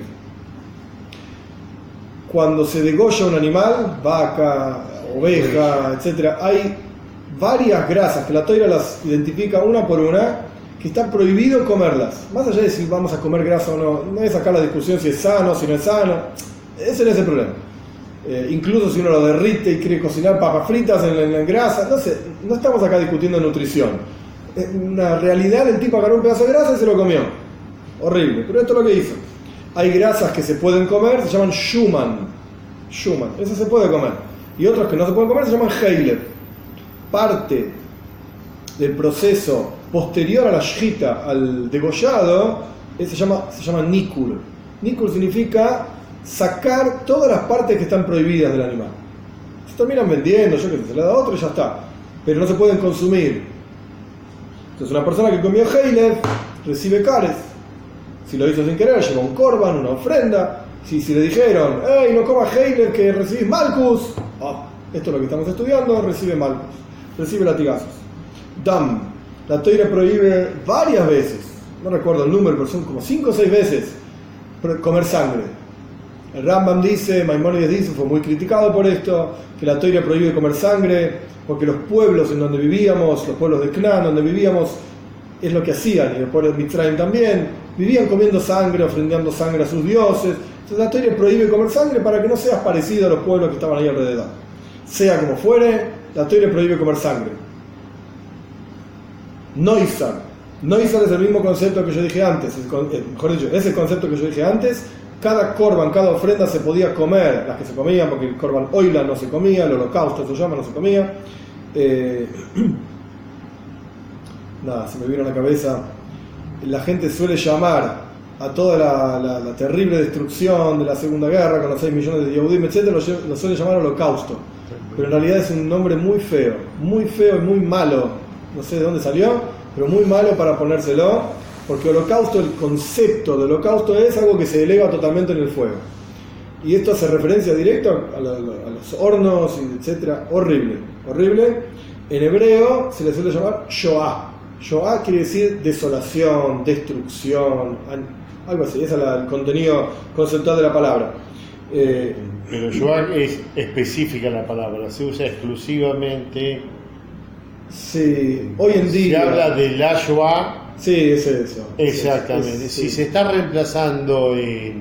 Cuando se degolla un animal, vaca, oveja, etc., hay varias grasas que la Torá las identifica una por una, que está prohibido comerlas. Más allá de si vamos a comer grasa o no, no es acá la discusión si es sano, si no es sano. Ese no es el problema. Incluso si uno lo derrite y quiere cocinar papas fritas en grasa, no sé, no estamos acá discutiendo nutrición. Una realidad, el tipo agarró un pedazo de grasa y se lo comió. Horrible, pero esto es lo que hizo. Hay grasas que se pueden comer, se llaman shuman. Shuman, eso se puede comer. Y otras que no se pueden comer se llaman heiler. Parte del proceso posterior a la shchita, al degollado, se llama nikur. Nikur significa sacar todas las partes que están prohibidas del animal. Se terminan vendiendo, yo que sé, se le da a otro y ya está. Pero no se pueden consumir. Entonces una persona que comió heiler recibe cares. Si lo hizo sin querer, lleva un korban, una ofrenda. Si le dijeron, hey, no comas heiler que recibís malkus, esto es lo que estamos estudiando, recibe malkus, recibe latigazos. Dam, la Torá prohíbe varias veces, no recuerdo el número, pero son como 5 o 6 veces, comer sangre. El Rambam dice, Maimónides dice, fue muy criticado por esto, que la Torá prohíbe comer sangre, porque los pueblos en donde vivíamos, los pueblos de Canaán donde vivíamos, es lo que hacían, y los pueblos de Mitzrayim también, vivían comiendo sangre, ofrendando sangre a sus dioses. Entonces la Torá prohíbe comer sangre para que no seas parecido a los pueblos que estaban ahí alrededor. Sea como fuere, la Torá prohíbe comer sangre. Noizar. Noizar es el mismo concepto que yo dije antes, mejor dicho, es el concepto que yo dije antes. Cada korban, cada ofrenda se podía comer, las que se comían, porque el korban oila no se comía, el holocausto se llama, no se comía. Nada, se me vino a la cabeza. La gente suele llamar a toda la terrible destrucción de la Segunda Guerra con los 6 millones de Yehudim, etc., lo suele llamar holocausto. Pero en realidad es un nombre muy feo y muy malo. No sé de dónde salió, pero muy malo para ponérselo, porque holocausto, el concepto de holocausto es algo que se eleva totalmente en el fuego. Y esto hace referencia directa a los hornos, etc. Horrible. En hebreo se le suele llamar Shoah. Shoah quiere decir desolación, destrucción, algo así, ese es el contenido conceptual de la palabra. Pero Shoah es específica la palabra, se usa exclusivamente. Sí, hoy en día. Se habla de la Shoah. Sí, es eso. Exactamente. Si se está reemplazando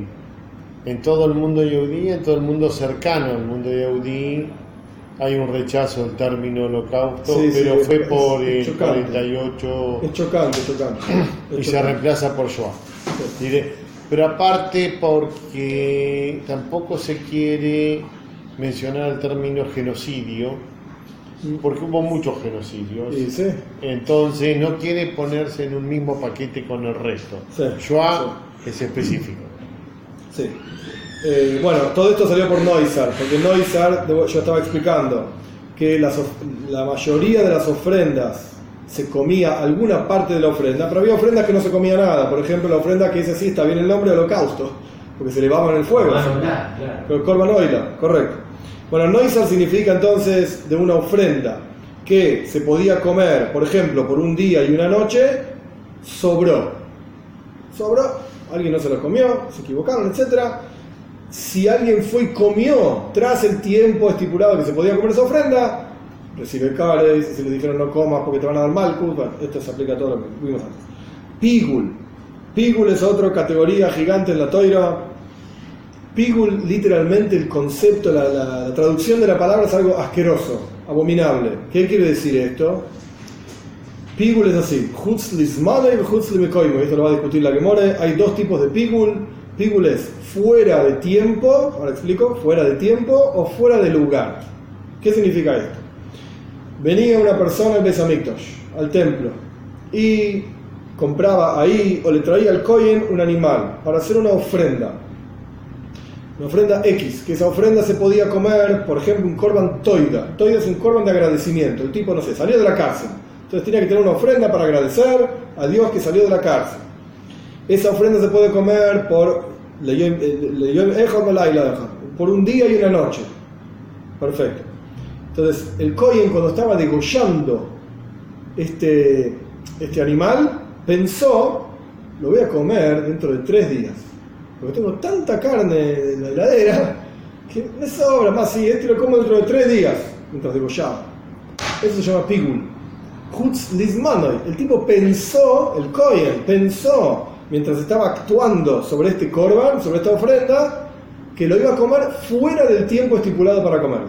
en todo el mundo yehudí, en todo el mundo cercano al mundo yehudí, hay un rechazo del término holocausto, pero fue por el 48. Es chocante. Y se reemplaza por Shoah. Diré, pero aparte porque tampoco se quiere mencionar el término genocidio, porque hubo muchos genocidios. Sí. Entonces no quiere ponerse en un mismo paquete con el resto. Shoah es específico. Sí. Bueno, todo esto salió por Noizar, porque Noizar, yo estaba explicando que la mayoría de las ofrendas se comía alguna parte de la ofrenda, pero había ofrendas que no se comía nada. Por ejemplo, la ofrenda que dice así, está bien el nombre, holocausto, porque se elevaba en el fuego. Pero Korban Oila, correcto. Bueno, Noizar significa entonces de una ofrenda que se podía comer, por ejemplo, por un día y una noche, sobró, alguien no se lo comió, se equivocaron, etc. Si alguien fue y comió tras el tiempo estipulado que se podía comer esa ofrenda, recibe cares. Si le dijeron no comas porque te van a dar malkus, bueno, esto se aplica a todo lo que vimos antes. Pigul es otra categoría gigante en la Torá. Pigul, literalmente el concepto, la traducción de la palabra es algo asqueroso, abominable. ¿Qué quiere decir esto? Pigul es así, Chutz lismane y Chutz limekoimo. Esto lo va a discutir la Gemore. Hay dos tipos de Pigul. Pigul es fuera de tiempo, ahora explico, fuera de tiempo o fuera de lugar. ¿Qué significa esto? Venía una persona al Beis Hamikdash, al templo, y compraba ahí o le traía al Kohen un animal para hacer una ofrenda X, que esa ofrenda se podía comer, por ejemplo, un korban toida. Toida es un korban de agradecimiento. El tipo, no sé, salió de la cárcel, entonces tenía que tener una ofrenda para agradecer a Dios que salió de la cárcel. Esa ofrenda se puede comer por un día y una noche. Perfecto. Entonces, el Kohen, cuando estaba degollando este animal, pensó, lo voy a comer dentro de 3 días, porque tengo tanta carne en la heladera que me sobra más, sí, lo como dentro de 3 días, mientras degollaba. Eso se llama pigul. Hutz lismanoi. El tipo pensó, el Kohen pensó, mientras estaba actuando sobre este korban, sobre esta ofrenda, que lo iba a comer fuera del tiempo estipulado para comerlo.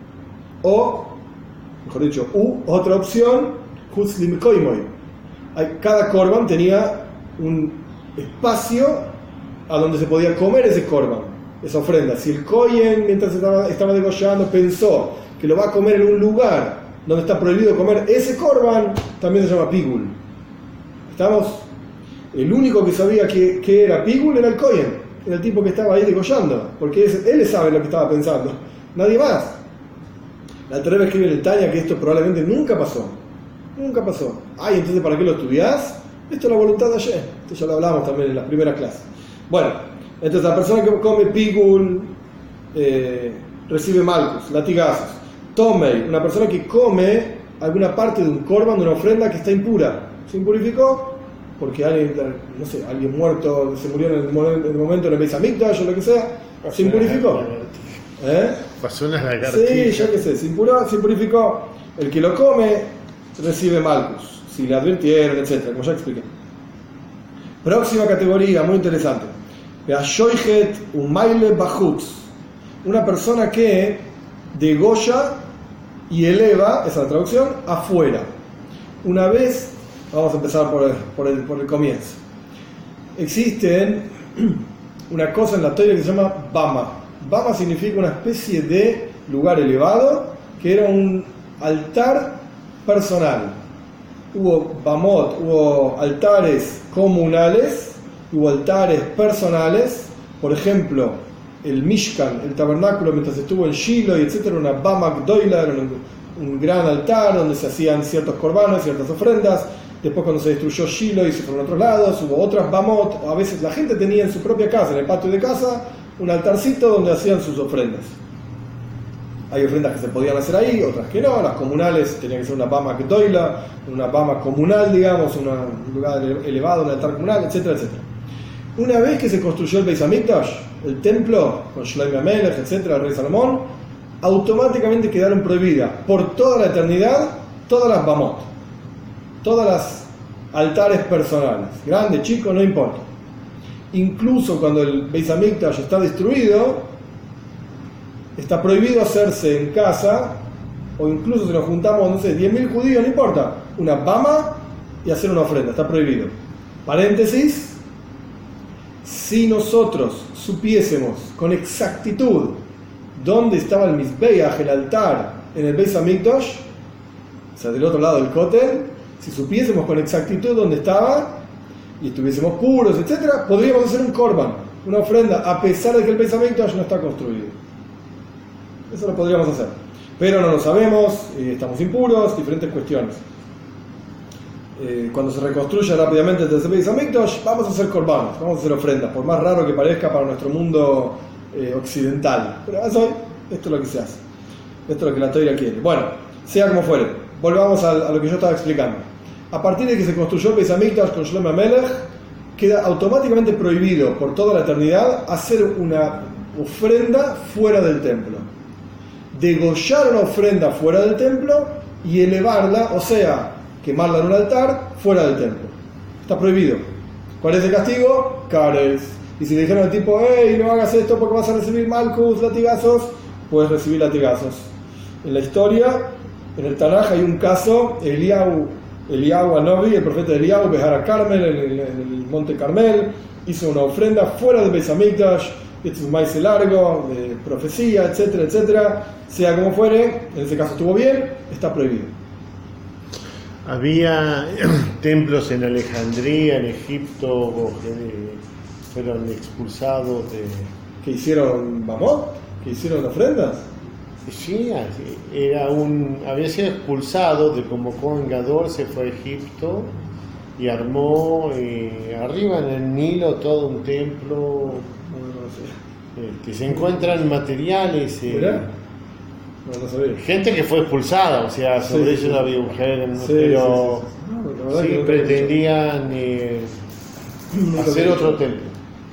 O, mejor dicho, otra opción, hutz limkoimoi. Cada korban tenía un espacio a donde se podía comer ese korban, esa ofrenda. Si el Kohen, mientras estaba degollando, pensó que lo va a comer en un lugar donde está prohibido comer ese korban, también se llama pigul. ¿Estamos? El único que sabía que era pigul era el Kohen, era el tipo que estaba ahí degollando, porque él sabe lo que estaba pensando, nadie más. La Alter Rebbe escribe en el Tanya que esto probablemente nunca pasó. Nunca pasó. Ay, entonces ¿para qué lo estudiás? Esto es la voluntad de ayer. Esto ya lo hablamos también en las primeras clases. Bueno, entonces la persona que come pigul recibe malcus, latigazos. Tomei, una persona que come alguna parte de un korban, de una ofrenda que está impura. ¿Se impurificó? Porque alguien muerto se murió en el momento en el Beis Hamikdash o lo que sea. ¿Se impurificó? Pasó una lagartija. Sí, yo qué sé, se impurificó. El que lo come recibe malcus, si le advirtieron, etc., como ya expliqué. Próxima categoría, muy interesante. Beashoichet umaile bachutz. Una persona que degolla y eleva, esa es la traducción, afuera. Una vez, vamos a empezar por el comienzo. Existe una cosa en la Torá que se llama Bama. Bama significa una especie de lugar elevado que era un altar personal. Hubo Bamot, hubo altares comunales, hubo altares personales. Por ejemplo, el Mishkan, el tabernáculo, mientras estuvo en Shiloh, etc., una Bama Gdoila, era un gran altar donde se hacían ciertos korbanos, ciertas ofrendas. Después, cuando se destruyó Shiloh y se fueron a otros lados, hubo otras Bamot, o a veces la gente tenía en su propia casa, en el patio de casa, un altarcito donde hacían sus ofrendas. Hay ofrendas que se podían hacer ahí, otras que no. Las comunales tenían que ser una Bama Gdoila, una Bama comunal, digamos, un lugar elevado, un altar comunal, etcétera, etcétera. Una vez que se construyó el Beis Hamikdash, el templo, con Shlomo Amelech, etcétera, el rey Salomón, automáticamente quedaron prohibidas por toda la eternidad todas las Bamot, todas las altares personales, grande, chico, no importa. Incluso cuando el Beis Hamikdash está destruido, está prohibido hacerse en casa, o incluso si nos juntamos, no sé, 10.000 judíos, no importa, una Bama y hacer una ofrenda, está prohibido. Paréntesis. Si nosotros supiésemos con exactitud dónde estaba el Mizbeach, el altar, en el Beis Hamikdash, o sea, del otro lado del Kotel, si supiésemos con exactitud dónde estaba y estuviésemos puros, etc., podríamos hacer un korban, una ofrenda, a pesar de que el Beis Hamikdash no está construido. Eso lo podríamos hacer. Pero no lo sabemos, estamos impuros, diferentes cuestiones. Cuando se reconstruya rápidamente el tercer Beis Hamikdash, vamos a hacer korbanos, vamos a hacer ofrendas, por más raro que parezca para nuestro mundo occidental. Pero esto es lo que se hace. Esto es lo que la Torá quiere. Bueno, sea como fuere, volvamos a lo que yo estaba explicando. A partir de que se construyó el Beis Hamikdash con Shlomo Amelech, queda automáticamente prohibido por toda la eternidad hacer una ofrenda fuera del templo. Degollar una ofrenda fuera del templo y elevarla, o sea, quemarla en un altar fuera del templo. Está prohibido. ¿Cuál es el castigo? Cares. Y si le dijeron al tipo, hey, no hagas esto porque vas a recibir malcus, latigazos, puedes recibir latigazos. En la historia, en el Tanaj hay un caso, Eliyahu Hanovi, el profeta Eliyahu, Behar Carmel, en el monte Carmel, hizo una ofrenda fuera del Beis Hamikdash. Este es un maíz largo, de profecía, etcétera, etcétera. Sea como fuere, en ese caso estuvo bien, está prohibido. Había templos en Alejandría, en Egipto, que fueron expulsados de... ¿Que hicieron Bamot? ¿Que hicieron ofrendas? Sí, había sido expulsado de como Kohen Gadol, se fue a Egipto y armó arriba en el Nilo todo un templo. Que se encuentran materiales No sabía. Gente que fue expulsada, o sea, sobre ellos había un germen, Sí, pero sí. sí pretendían hacer otro templo.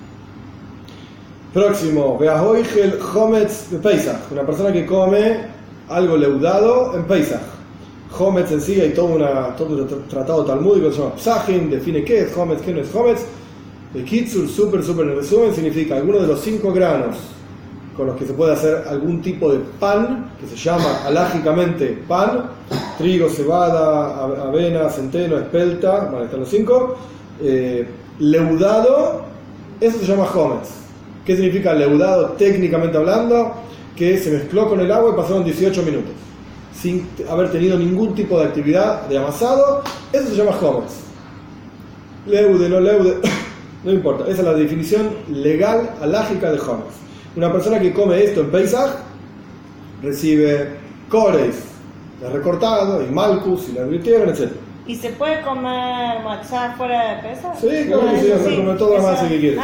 Próximo, Beahoigel Hometz de Pesach, una persona que come algo leudado en Pesach. Hometz en sí, hay todo un tratado talmúdico que se llama Psachim, define qué es Hometz, qué no es Hometz. El Kitsur, súper en resumen, significa alguno de los 5 granos con los que se puede hacer algún tipo de pan, que se llama alágicamente pan: trigo, cebada, avena, centeno, espelta, bueno, están los 5. Leudado, eso se llama Hometz. ¿Qué significa leudado técnicamente hablando? Que se mezcló con el agua y pasaron 18 minutos sin haber tenido ningún tipo de actividad de amasado. Eso se llama Hometz. Leude, no leude, no importa. Esa es la definición legal, alágica de Hometz. Una persona que come esto en Pesach recibe Kores, recortado, y Malkus, y la advirtieron, etc. ¿Y se puede comer matzá fuera de Pesach? Sí, claro que sí, se puede comer toda la masa que quieres.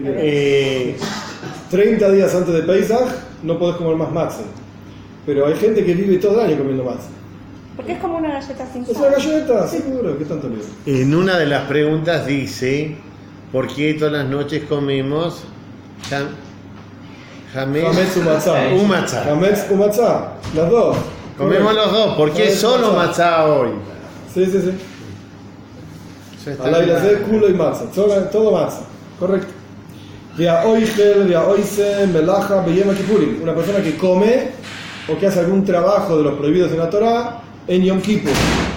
30 días antes de Pesach no podés comer más matzah. Pero hay gente que vive todo el año comiendo matzah. Porque es como una galleta sin sal. ¿Es una galleta? Seguro, ¿qué tanto lío? En una de las preguntas dice, ¿por qué todas las noches comemos Hametz u matzah. Hametz u matzah, las dos. Comemos los dos, ¿por qué solo matzah hoy? Sí. Alayla de culo y matzah, todo matzah, correcto. Via oigel, via oise, melaja, beyema kipurim. Una persona que come o que hace algún trabajo de los prohibidos en la Torah en Yom Kippur.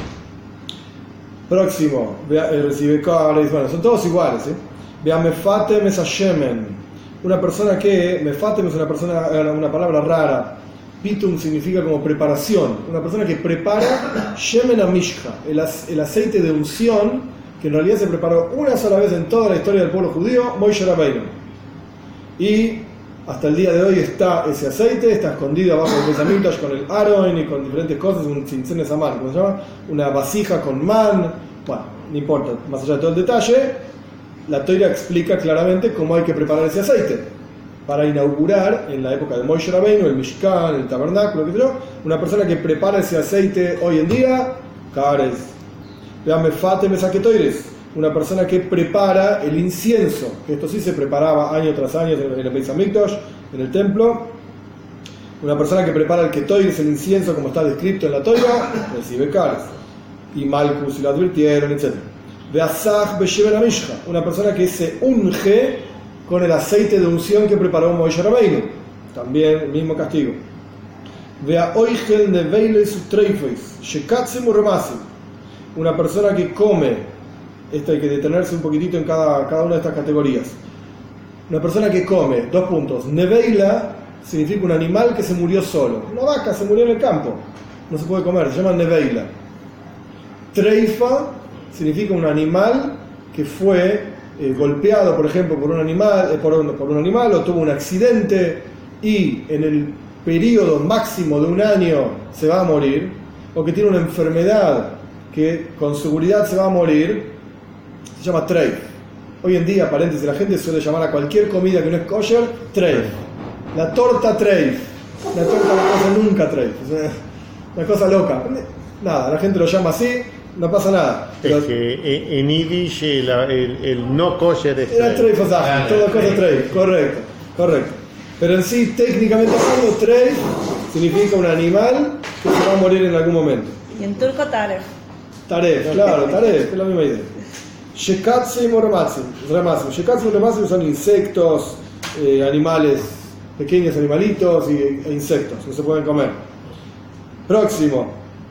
Próximo, recibe kares, bueno, son todos iguales. Via mefatem es hashemen. Una persona que, mefatem es una palabra rara. Pitum significa como preparación. Una persona que prepara shemen amishcha, el aceite de unción, que en realidad se preparó una sola vez en toda la historia del pueblo judío, Moshe Rabbeinu. Y hasta el día de hoy está ese aceite, está escondido abajo del Beis Hamikdash con el Aron y con diferentes cosas, un tzimtzem samán, ¿cómo se llama? Una vasija con man. Bueno, no importa, más allá de todo el detalle, la Torah explica claramente cómo hay que preparar ese aceite para inaugurar en la época de Moshe Rabbeinu el Mishkan, el tabernáculo, etc. Una persona que prepara ese aceite hoy en día, Kares. Vean, Mefate Mesaquetoires, una persona que prepara el incienso, que esto sí se preparaba año tras año en el Beis Hamikdash, en el templo. Una persona que prepara el ketoires, el incienso, como está descrito en la Torah, recibe Kares. Y Malkus, y lo advirtieron, etc. Veasach Beshemen Amishcha, una persona que se unge con el aceite de unción que preparó Moshe Rabbeinu, también el mismo castigo. Vea Oigel Neveiles Treifeis, Shekatzim Uremasim, una persona que come, esto hay que detenerse un poquitito en cada una de estas categorías. Una persona que come, 2 puntos. Neveila significa un animal que se murió solo. Una vaca se murió en el campo, no se puede comer, se llama Neveila. Treifa significa un animal que fue golpeado, por ejemplo, por un animal o tuvo un accidente y en el periodo máximo de un año se va a morir, o que tiene una enfermedad que con seguridad se va a morir, se llama treif. Hoy en día, paréntesis, la gente suele llamar a cualquier comida que no es kosher treif. La torta treif. La torta no pasa nunca treif. Una cosa loca. Nada, la gente lo llama así, no pasa nada. Pero es que en Yiddish el no kosher es treif. Treif o zahar, toda cosa treif, correcto. Pero en sí, técnicamente hablando, treif significa un animal que se va a morir en algún momento. Y en turco taref. Taref, claro, taref, es la misma idea. Shekatzim o rematzim. Shekatzim o rematzim son insectos, animales, pequeños animalitos e insectos, no se pueden comer. Próximo.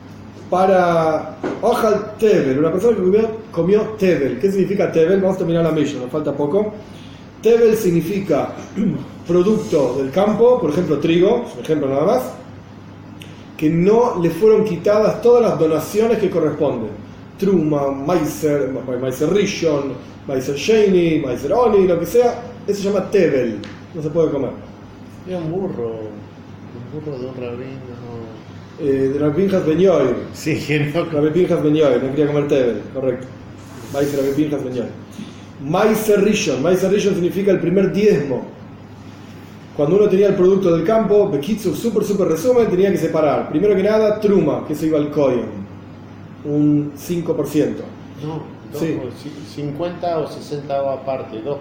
Para Ojal Tevel, una persona que comió Tevel. ¿Qué significa Tevel? Vamos a terminar la misión, nos falta poco. Tevel significa producto del campo, por ejemplo trigo, es un ejemplo nada más, que no le fueron quitadas todas las donaciones que corresponden. Truma, Maiser Rishon, Maiser Sheini, Maiser Oni, lo que sea, eso se llama Tevel, no se puede comer. Era un burro de un rabino. De Rabbi Pinchas Ben Yoel. Sí, no. Rabbi Pinchas Ben Yoel, no quería comer Tevel, correcto. Maiser Rabbi Pinchas Ben Yoel. Maiser Rishon significa el primer diezmo. cuando uno tenía el producto del campo, Bekitsu, súper resumen, tenía que separar. Primero que nada, Truma, que eso iba al Kohen, un 5%. No, sí. 50 o 60 aparte, 2%.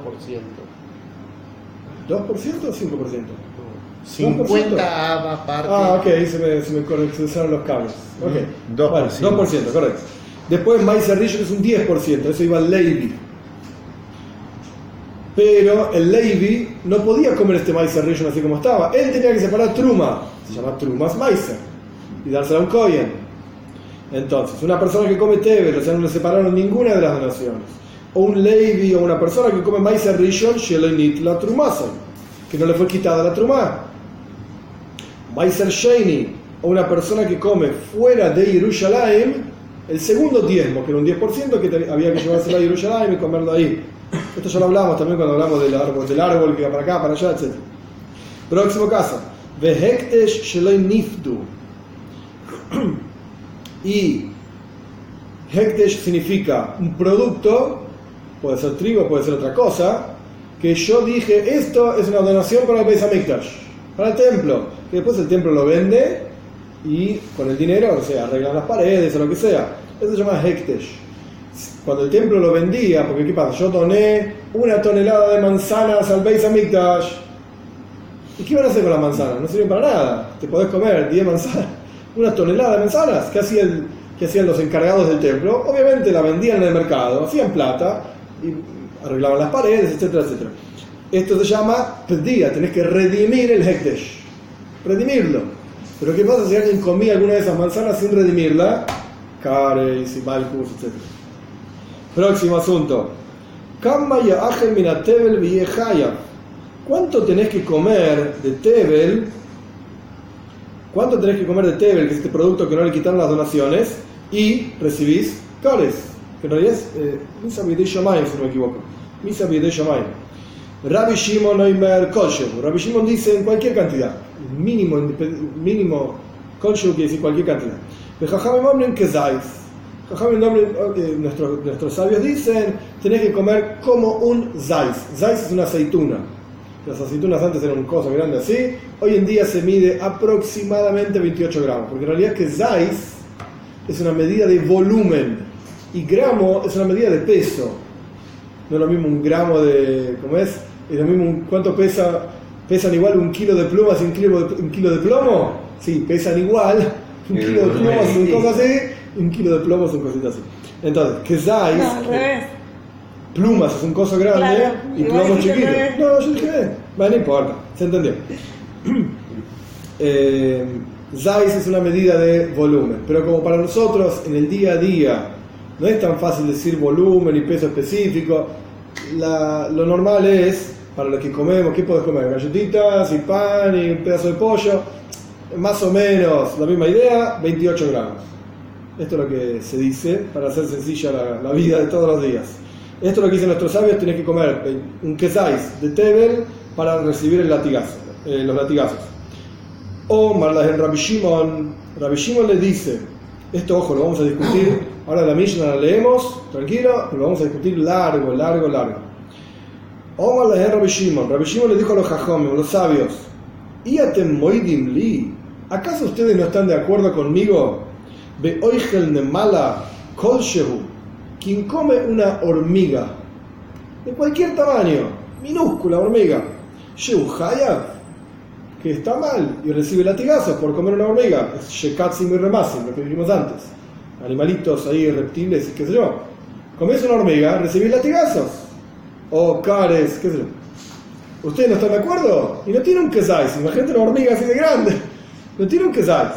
¿2% o 5%? 50 aba aparte. Ah, ok, se me cruzaron los cables. Okay. 2%. Bueno, 2%, correcto. Después Maizer Rishon es un 10%, eso iba al Levi. Pero el Levi no podía comer este Maizer Rishon así como estaba. Él tenía que separar Truma, se llama Trumas Maizer, y dársela a un Kohen. Entonces, una persona que come Tevel, o sea, no le separaron ninguna de las donaciones, o un Levi, o una persona que come Maizer Rishon, Sheloinit la Trumasa, que no le fue quitada la Trumá. Maizer Sheini, o una persona que come fuera de Jerusalén, el segundo diezmo, que era un 10%, que había que llevárselo a Jerusalén y comerlo ahí. Esto ya lo hablamos también cuando hablamos del árbol que va para acá, para allá, etc. Próximo caso. Vehektesh Sheloi Nifdu. Y Hektesh significa un producto, puede ser trigo, puede ser otra cosa, que yo dije, esto es una donación para el Beis Hamikdash, para el templo, que después el templo lo vende y con el dinero, o sea, arreglan las paredes o lo que sea. Eso se llama Hektesh. Cuando el templo lo vendía, porque ¿qué pasa? Yo doné 1 tonelada de manzanas al Beis Hamikdash. ¿Y qué iban a hacer con las manzanas? No sirven para nada. Te podés comer 10 manzanas, 1 tonelada de manzanas. ¿Qué hacían los encargados del templo? Obviamente la vendían en el mercado, hacían plata y arreglaban las paredes, etcétera, etcétera. Esto se llama pedía, tenés que redimir el Hekdesh, redimirlo. Pero ¿qué pasa si alguien comía alguna de esas manzanas sin redimirla? Cares y Malkus, etcétera. Próximo asunto. ¿Cuánto tenés que comer de Tevel? ¿Cuánto tenés que comer de Tevel, que es este producto que no le quitaron las donaciones? Y recibís Kares, que en realidad es Misa Bidei Shamayim, si no me equivoco. Misa Bidei Shamayim. Rabbi Shimon Oimer Kolshev. Rabbi Shimon dice en cualquier cantidad. Mínimo Kolshev quiere decir cualquier cantidad. Bejajamim Omrim Kezais. Nuestros sabios dicen, tenés que comer como un zais. Zais es una aceituna. Las aceitunas antes eran un coso grande así, hoy en día se mide aproximadamente 28 gramos, porque en realidad que zais es una medida de volumen y gramo es una medida de peso. No es lo mismo un gramo de, ¿cómo es? Es lo mismo cuánto pesan igual 1 kilo de plumas y 1 kilo de plomo. Sí, pesan igual. 1 kilo de plumas es un cosa así, 1 kilo de plomo es un cosita así. Entonces, que zais, no, al revés. Plumas es un coso grande, claro, y plomo chiquito. No, yo dije, bueno, no importa, se entendió. Zais es una medida de volumen, pero como para nosotros en el día a día no es tan fácil decir volumen y peso específico, lo normal es, para los que comemos, ¿qué podés comer? Galletitas y pan y un pedazo de pollo, más o menos la misma idea, 28 gramos. Esto es lo que se dice para hacer sencilla la vida de todos los días. Esto es lo que dicen nuestros sabios, tenés que comer un quesais de Tevel para recibir los latigazos. O Marlahen Rabbi Shimon le dice, esto ojo, lo vamos a discutir, ahora la Mishnah la leemos, tranquilo, pero lo vamos a discutir largo. O Marlahen Rabbi Shimon le dijo a los Jajomim, los sabios, Iatem Moidim Li, ¿acaso ustedes no están de acuerdo conmigo? Be Oichel Nemala Kolshehu, quien come una hormiga de cualquier tamaño, minúscula hormiga, Sheuhaya, que está mal y recibe latigazos por comer una hormiga, es Shekatzim y Remasim, lo que dijimos antes, animalitos ahí, reptiles y qué sé yo. Comes una hormiga, recibís latigazos, o cares, qué sé yo. ¿Ustedes no están de acuerdo? Y no tiene un quesais, imagínate una hormiga así de grande, no tiene un quesais.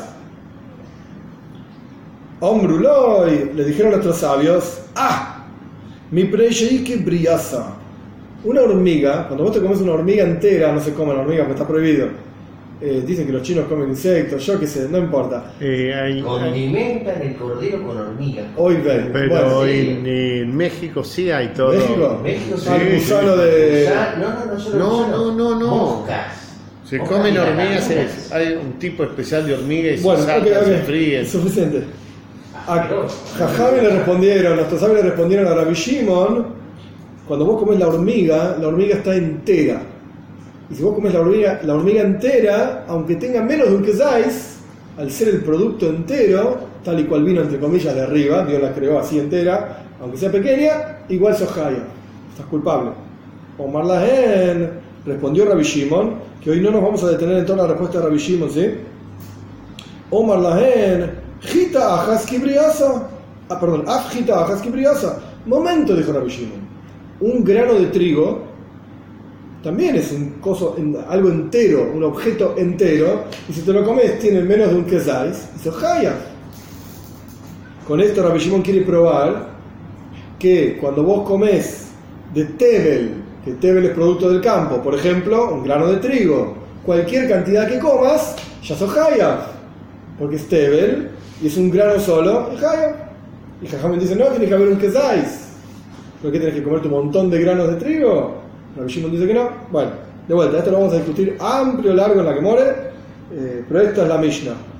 Ombruloi, le dijeron a nuestros sabios, mi preyeike briasa. Una hormiga, cuando vos te comes una hormiga entera, no se come la hormiga porque está prohibido. Dicen que los chinos comen insectos, yo qué sé, no importa. Condimentan el cordero con hormiga. Hoy ven. Pero bueno, en México sí hay todo. ¿México sí. Al gusano de... No. Moscas. Se comen hormigas, hay un tipo especial de hormiga y se saltan, se fríen. Suficiente. A Jajami nuestros sabios le respondieron a Rabbi Shimon, cuando vos comes la hormiga está entera. Y si vos comes la hormiga entera, aunque tenga menos de un kezais, al ser el producto entero, tal y cual vino entre comillas de arriba, Dios la creó así entera, aunque sea pequeña, igual sos jaya, estás culpable. Omar Lahen, respondió Rabbi Shimon, que hoy no nos vamos a detener en toda la respuesta de Rabbi Shimon, ¿sí? Omar Lahen, Gita ajas kibriasa. Af Gita ajas kibriasa. Momento, dijo Rabbi Shimon. Un grano de trigo también es algo entero, un objeto entero, y si te lo comes tiene menos de un kezais, y sos jaya. Con esto Rabbi Shimon quiere probar que cuando vos comes de tevel, que tevel es producto del campo, por ejemplo, un grano de trigo, cualquier cantidad que comas, ya sos jaya, porque es tevel y es un grano solo, es jaya. Y Jajamín dice, no, tiene que haber un kezais. ¿Pero qué tenés que comerte un montón de granos de trigo? Rabbi Shimon dice que no. Bueno, de vuelta, esto lo vamos a discutir amplio, largo en la Gemore, pero esta es la Mishnah.